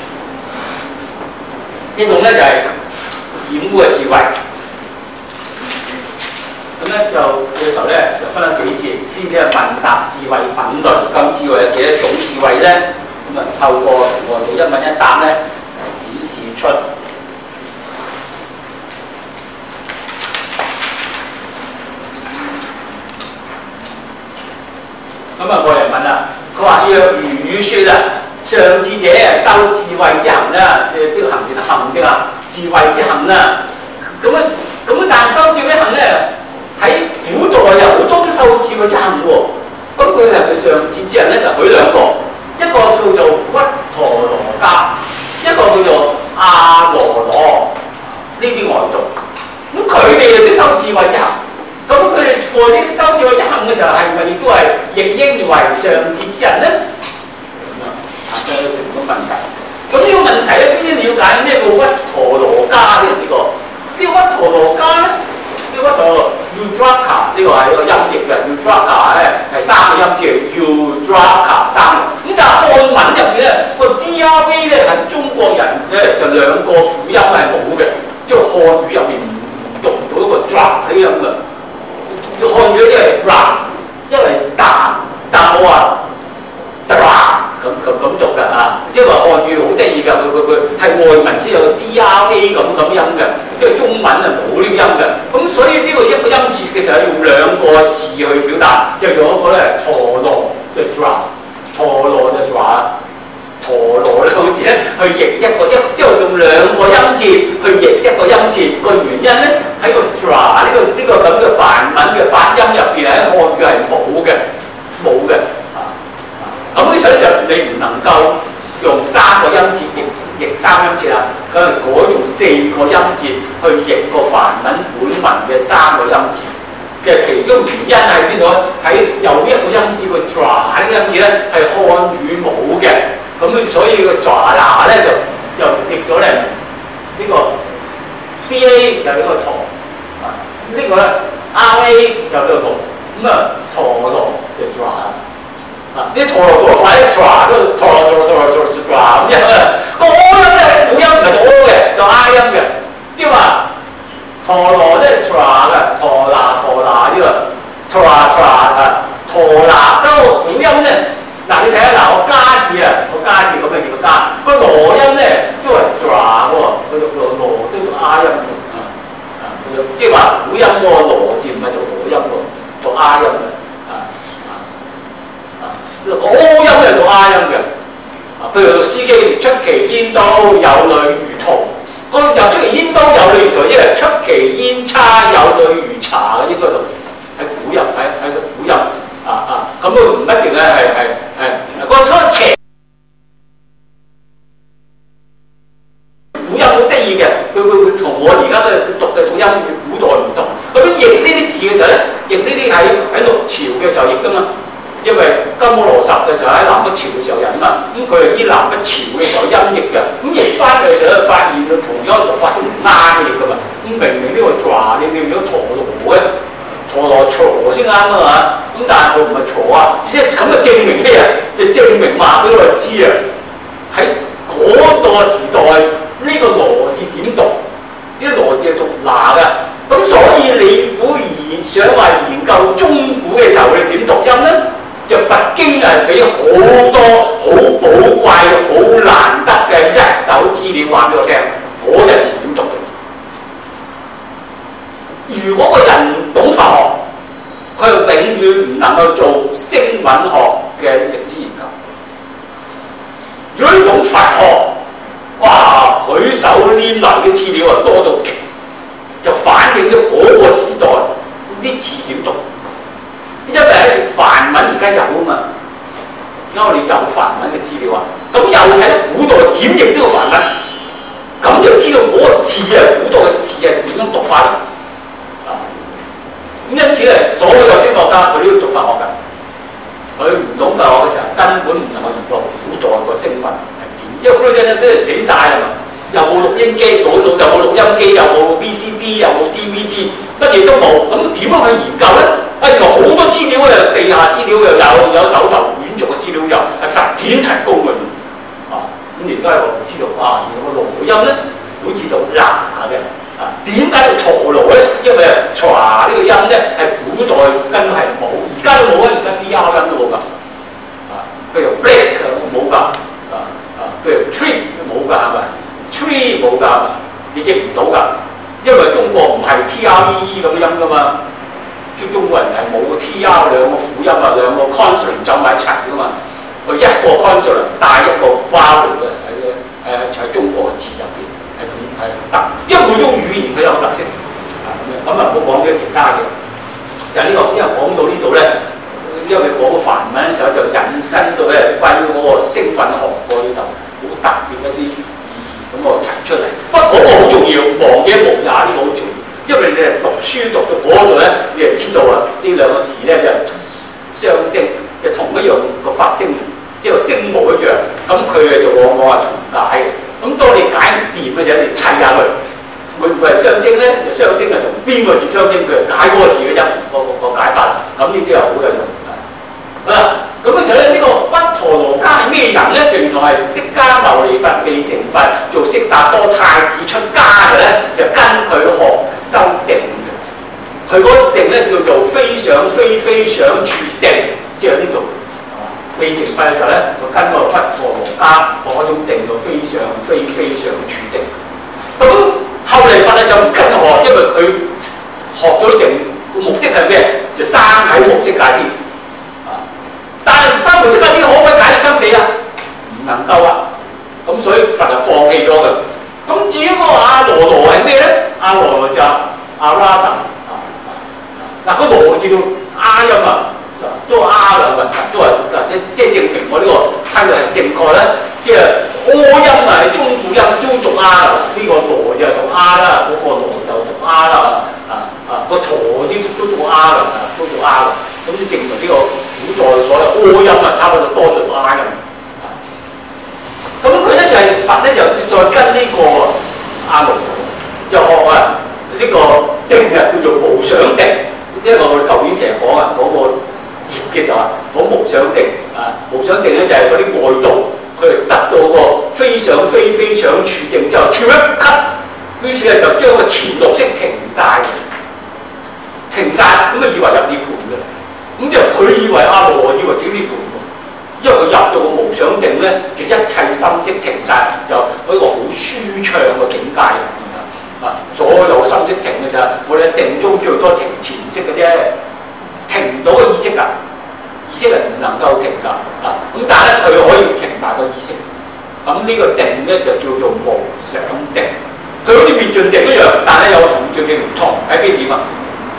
一種咧就係染污嘅智慧。咁咧就裏頭咧就分咗幾節，先至係問答智慧品論。咁智慧有幾多種智慧咧？咁啊透過我哋一問一答咧，顯示出。咁啊，我嚟問啦，佢話若如語説啊，上智者修智慧之行啦，即係呢個行字行啫嘛，智慧之行啦。咁但係修智慧之行咧，喺古代有好多都修智慧之行喎。咁佢係咪上智之人咧？就舉兩個，一個叫做鬱陀羅迦，一個叫做阿羅羅，呢啲外道。咁佢哋都修智慧之行。咁佢哋過啲修智慧之行嘅時候，係咪亦都係亦應為上智之人咧？咁啊，就係個問題。咁呢個問題咧，先至了解咩叫鬱陀羅迦嘅呢個？呢個鬱陀羅迦咧，呢個鬱陀羅 Udraka 呢個係一個音譯嘅 Udraka 咧係三個音字 Udraka 三個。咁但係漢文入邊咧個 DRV 咧係中國人咧就兩個輔音係冇嘅，即係漢語入邊唔讀唔到一個 dra 呢音嘅。漢語一係 ra， 一係 da， 但我話 dra 咁讀嘅啊，即係話漢語好得意嘅，佢係外文先有 dra 咁音嘅，即係中文啊冇呢個音嘅。咁所以呢個一個音節嘅時候用兩個字去表達，就用一個咧陀羅嘅 dra， 陀羅嘅 dra， 陀羅呢個字咧去譯即係用兩個音節去譯一個音節。個原因咧喺個 dra 呢個咁嘅梵文嘅發音入邊喺漢語係冇嘅咁呢所以就你唔能夠用三個音節譯三個音節啦，佢係改用四個音節去譯個梵文本文嘅三個音節嘅其中原因喺邊度咧？喺有一個音節個 dra 呢個音節咧係漢語冇嘅，咁所以個 dra 咧就譯咗咧呢個 da 就係呢個陀呢個咧 ra 就呢個陀，咁啊陀羅就 dra。啲陀羅陀快啲 dra 嗰個陀羅 dra 咁樣啊，個 o 音咧輔音唔係做 o 嘅，做 i 音嘅，即係話陀羅咧 dra 嘅，陀拿呢個陀拿嗰個輔音咧，嗱你睇下嗱個加字啊，個加字咁咪叫個加，個羅音咧都係 dra 喎，個羅都做 i 音嘅，即係話輔音個羅字唔係做羅音喎，做 i 音嘅。個 o 音係做 i 音嘅，譬如司機出奇煙刀有女如荼，個又出奇煙刀有女如荼，因為出奇如茶嘅應該係古音，係古音咁佢唔一定咧係嗰個邪古音好得意嘅，佢同我而家嘅讀嘅讀音與古代唔同。咁譯呢啲字嘅時候咧，譯呢啲喺六朝嘅時候譯噶嘛。因為金摩羅什嘅時候喺南北朝嘅時候人啊嘛，咁佢係依南北朝嘅時候音譯嘅，咁譯翻嘅時候咧，發現佢同樣讀法都唔啱嘅譯噶嘛，咁明明呢個抓你見唔見到陀羅嘅，陀羅陀先啱啊嘛，咁但係佢唔係陀啊，即係咁就證明咩啊？就證明話俾我哋知啊，喺嗰個時代呢個羅字點讀？呢個羅字係讀拿嘅，咁所以你如果想話研究中古嘅時候，你點讀音咧？就佛經係俾好多好寶貴、好難得嘅一手資料話俾我聽，嗰陣時點讀嘅。如果個人懂佛學，佢永遠唔能夠做聲韻學嘅歷史研究。如果你懂佛學，哇！舉手拈來嘅資料啊多到極，就反映咗嗰個時代啲字點讀。因為咧梵文而家有啊嘛，而家我哋有梵文嘅資料啊，咁又睇到古代點譯呢個梵文，咁就知道嗰個字啊，古代嘅字係點樣讀法啦。咁因此咧，所有有識學家佢都要讀佛學㗎，佢唔懂佛學嘅時候根本唔能夠研究古代個聲韻係點，因為嗰啲人都係死晒啦嘛。又冇錄音機，又冇錄音機，又冇 VCD， 又冇 DVD， 乜嘢都冇，咁點樣去研究咧？原來好多資料啊，地下資料又有手頭遠續嘅資料又係佛典提供嘅，咁而家我知道原來個羅音咧好似讀拿嘅，點解要陀羅咧？因為查呢個音咧係古代根本係冇，而家都冇啊，而家 DR 音都冇㗎，譬如 break 冇㗎，譬如 trip 冇㗎係咪？tree 冇㗎，你譯唔到㗎，因為中國唔係 TREE 咁嘅音㗎嘛，中國人係冇個 TR 兩個輔音啊，兩個 consonant 走埋一齊㗎嘛，佢一個 consonant 帶一個 vowel 嘅喺中國嘅字入邊係咁係得，因為每種語言佢有特色，咁啊唔好講啲其他嘅，就係呢個，因為講到呢度咧，因為講梵文嘅時候就引申到咧關於嗰個聲韻學嗰度好特別一啲。咁我提出嚟，不過嗰個好重要，忘記無也呢個好重要，因為你係讀書讀到嗰度咧，你就知道啊，呢兩個字咧就相聲，就同一樣個發聲，即係聲母一樣，咁佢就往往係同解嘅。咁當你解唔掂嘅時候，你砌下佢，會唔會係相聲咧？相聲係同邊個字相聲？佢係解嗰個字嘅音，個解法，咁呢啲係好有用嘅。咁嘅時候咧，呢個鬱陀羅迦係咩人咧？就原來係釋迦牟尼佛未成佛，做悉達多太子出家嘅咧，就跟佢學修定嘅。佢嗰個定咧叫做非想非非想處定，即係呢度未成佛嘅時候咧，就跟個鬱陀羅迦嗰種定叫非想非非想處定。咁後嚟佛咧就唔跟學，因為佢學咗定個目的係咩？就生喺無色界天。但係生無色界天可唔可以解決生死啊？唔能夠啊！咁所以佛就放棄咗佢。咁至於嗰個阿羅羅係咩咧？阿羅羅就阿拉達嗱，個羅字叫阿音啊，都阿兩個都係即係證明我呢個態度係正確咧。即係柯音啊，喺中古音都讀阿啦，呢個羅就讀阿啦，嗰個羅就讀阿啦，個陀啲都讀阿啦，都讀阿啦。咁就證明呢個古代所有柯音啊，差唔多多數阿音。咁佢咧就係佛咧，就再跟呢個阿羅就學啊呢個定啊，叫做無想定。因為我哋舊年成日講啊，嗰個業嘅時候啊，講無想定啊，無想定咧就係嗰啲外道，佢哋得到個非想非非想處定之後跳一級，於是咧就將個前六識停晒，咁啊以為入涅盤嘅，咁就佢以為阿羅以為自己涅盤，因為佢入到個無想定咧，就一切心識停晒，就一個好舒暢嘅境界。所有心識停嘅時候，我哋定中最多停前識嘅啫，停唔到個意識㗎，意識係唔能夠停㗎。咁但係咧，佢可以停埋個意識。咁呢個定咧就叫做無想定。佢好似滅盡定一樣，但係有同滅盡定唔同喺邊點啊？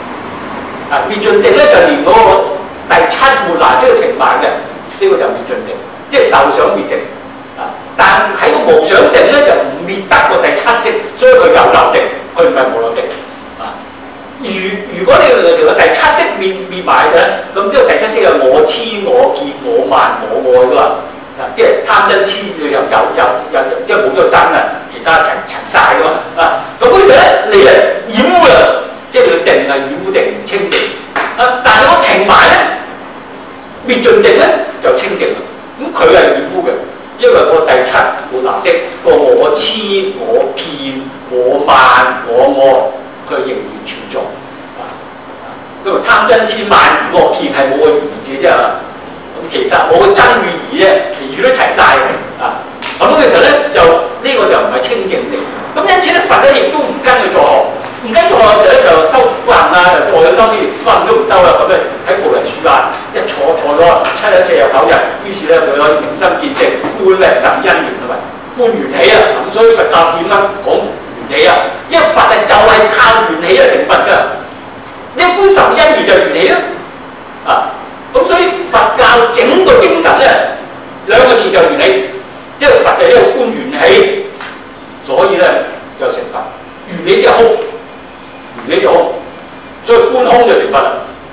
滅盡定咧就連嗰個第七末那識都停埋嘅，呢個就滅盡定，即係受想滅定。但喺個無想定咧就唔滅得個第七識，所以佢有漏定，佢唔係無漏定。如果你條第七識滅埋嘅時候咧，咁呢個第七識有我痴、我見、我慢、我愛噶嘛，即係貪嗔痴有即係冇咗真啊，其他齊晒噶嘛。咁嗰時咧你啊染污啦，即係佢定係染污定清淨。但係我停埋咧，滅盡定咧就清淨啦。咁佢係染污嘅，因為個第七末那識個我痴、我見、我慢、我愛。佢仍然存在因為貪嗔痴慢我見係冇個疑字啫嘛。咁其實冇個真與疑咧，其餘都齊晒嘅咁嘅時候咧，就呢個就唔係清淨定。咁因此咧，佛咧亦都唔跟佢助學，唔跟助學嘅時候咧，就修苦行就助咗當啲苦行都唔修啦。咁咧喺菩提樹下一坐咗7日4日9日，於是咧佢可以明心見性，觀咩十因緣同埋觀緣起咁所以佛教點啊講緣起因為佛就係靠緣起成佛㗎，一般十因緣就緣起咁所以佛教整個精神咧兩個字就緣起，因為佛就一個觀緣起，所以咧就成佛。緣起即係空，緣起就空，所以觀空就成佛啦。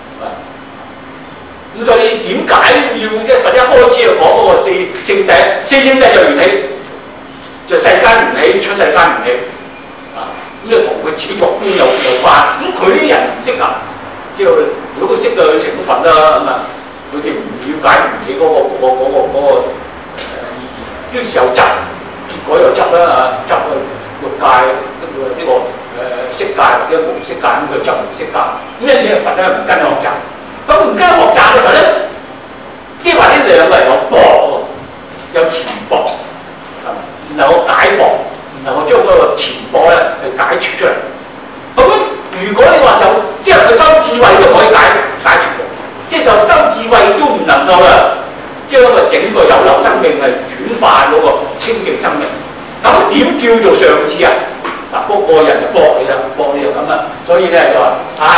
咁所以點解要即係佛一開始就講嗰個四聖諦就緣起，就世間緣起，出世間緣起。咁就同佢自己作觀有關。咁佢啲人唔識即係如果佢識到佢成咗佛啦，咁佢哋唔了解緣起嗰個意義，於是又執，結果又執啦執去欲界，跟住呢個色界或者無色界，咁佢執無色界。咁因此佛咧唔跟學習，咁唔跟學習嘅時候咧，即係話呢兩個人有駁喎，有纏駁，然後解駁。然後我將嗰個前波咧去解脫出嚟。咁如果你話就即係佢修智慧都可以解脫嘅，即係就修智慧都唔能夠將個整個有漏生命係轉化嗰個清淨生命。咁點叫做上智啊？嗰個人就駁你啦，駁你就咁啦。所以咧就話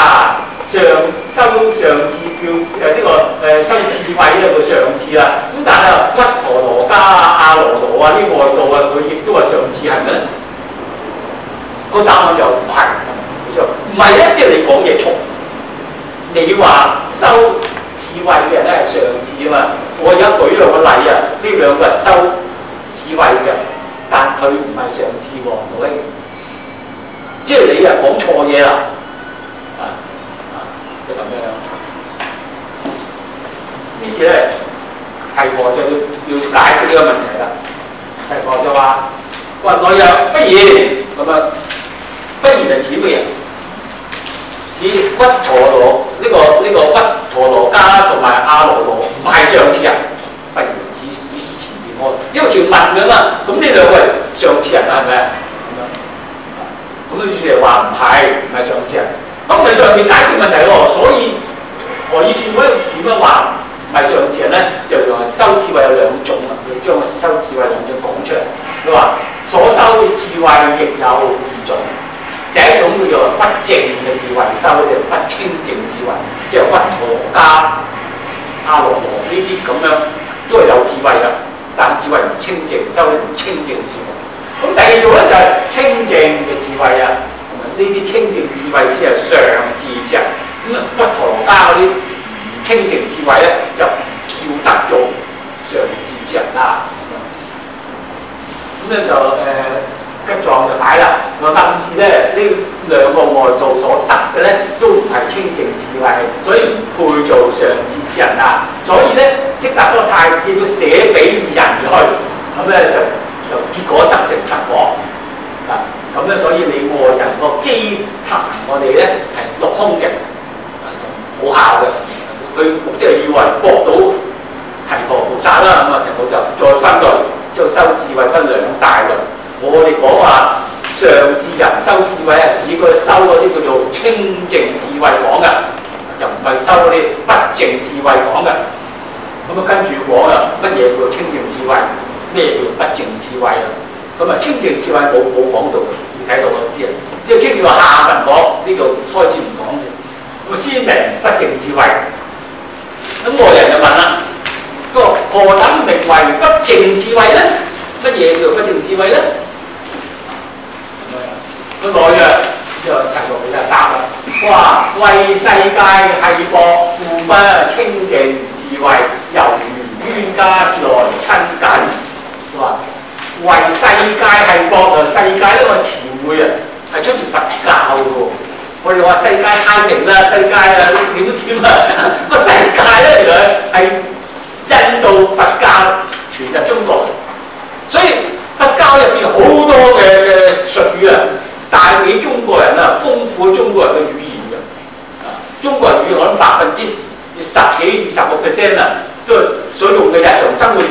修上智叫呢個修智慧咧叫上智啦。咁但係鬱陀羅迦阿羅羅呢外道佢亦都係上智係咪咧？個答案就唔係，唔係咧，即係你講嘢錯。你話修智慧嘅人咧係上智啊嘛。我而家舉兩個例呢兩個人修智慧嘅，但佢唔係上智喎，各位。即係你講錯嘢啦。就咁樣，於是咧，提婆就要解決呢個問題啦。提婆就話：我有不然咁不然係指乜嘢？指鬱陀羅呢個鬱陀羅迦同埋阿羅羅唔係上智人，不然指前邊嗰個，因為前問㗎嘛。咁呢兩個係上智人啦，係咪？咁於是就話唔係上智人。咁唔係上面解決問題喎，所以何以見嗰點樣話唔係上智人咧？就用修智慧有兩種啊，要將個修智慧兩種講出嚟。佢話所修智慧亦有二種，第一種叫做不淨嘅智慧，修嘅不清淨智慧，即係鬱陀羅迦、阿羅羅呢啲咁樣都係有智慧㗎，但智慧唔清淨，修呢種清淨智慧。咁第二種咧就係清淨嘅智慧啊。呢啲清淨智慧先係上智之人，咁鬱陀羅迦嗰啲唔清淨智慧咧，就叫得做上智之人啦。咁咧就吉藏就解啦，我暗示咧呢兩個外道所得嘅咧，都唔係清淨智慧，所以唔配做上智之人啦。所以咧，悉達多太子要捨彼二人而去，咁咧就結果得成佛果。咁咧，所以你外人個基壇我哋咧係落空嘅，就冇效嘅。佢目的係以為博到提婆菩薩啦，咁提婆就再分類，之後修智慧分兩大類。我哋講話上智人修智慧係指佢修嗰啲叫做清淨智慧講嘅，就唔係修嗰啲不淨智慧講嘅。咁跟住講乜嘢叫清淨智慧，咩叫不淨智慧啊？咁清淨智慧冇講到，你睇到我知啊。呢個清淨話下文講，呢度開始唔講嘅。咁先明嘢叫不正智慧咧？個內藥就繼續俾佢答啦。哇！為世界繫薄，故不清淨智慧，猶如冤家來親近。哇！為世界繫薄，就世界呢個詞彙啊，係出自佛教嘅喎。我哋話世界太平啦，世界啊點點啊，個世界咧原來係印度佛教傳入中國，所以佛教入邊好多嘅術語啊，帶俾中國人啊豐富中國人嘅語言嘅。中國人語言我諗10%幾20%啊，都係所用嘅日常生活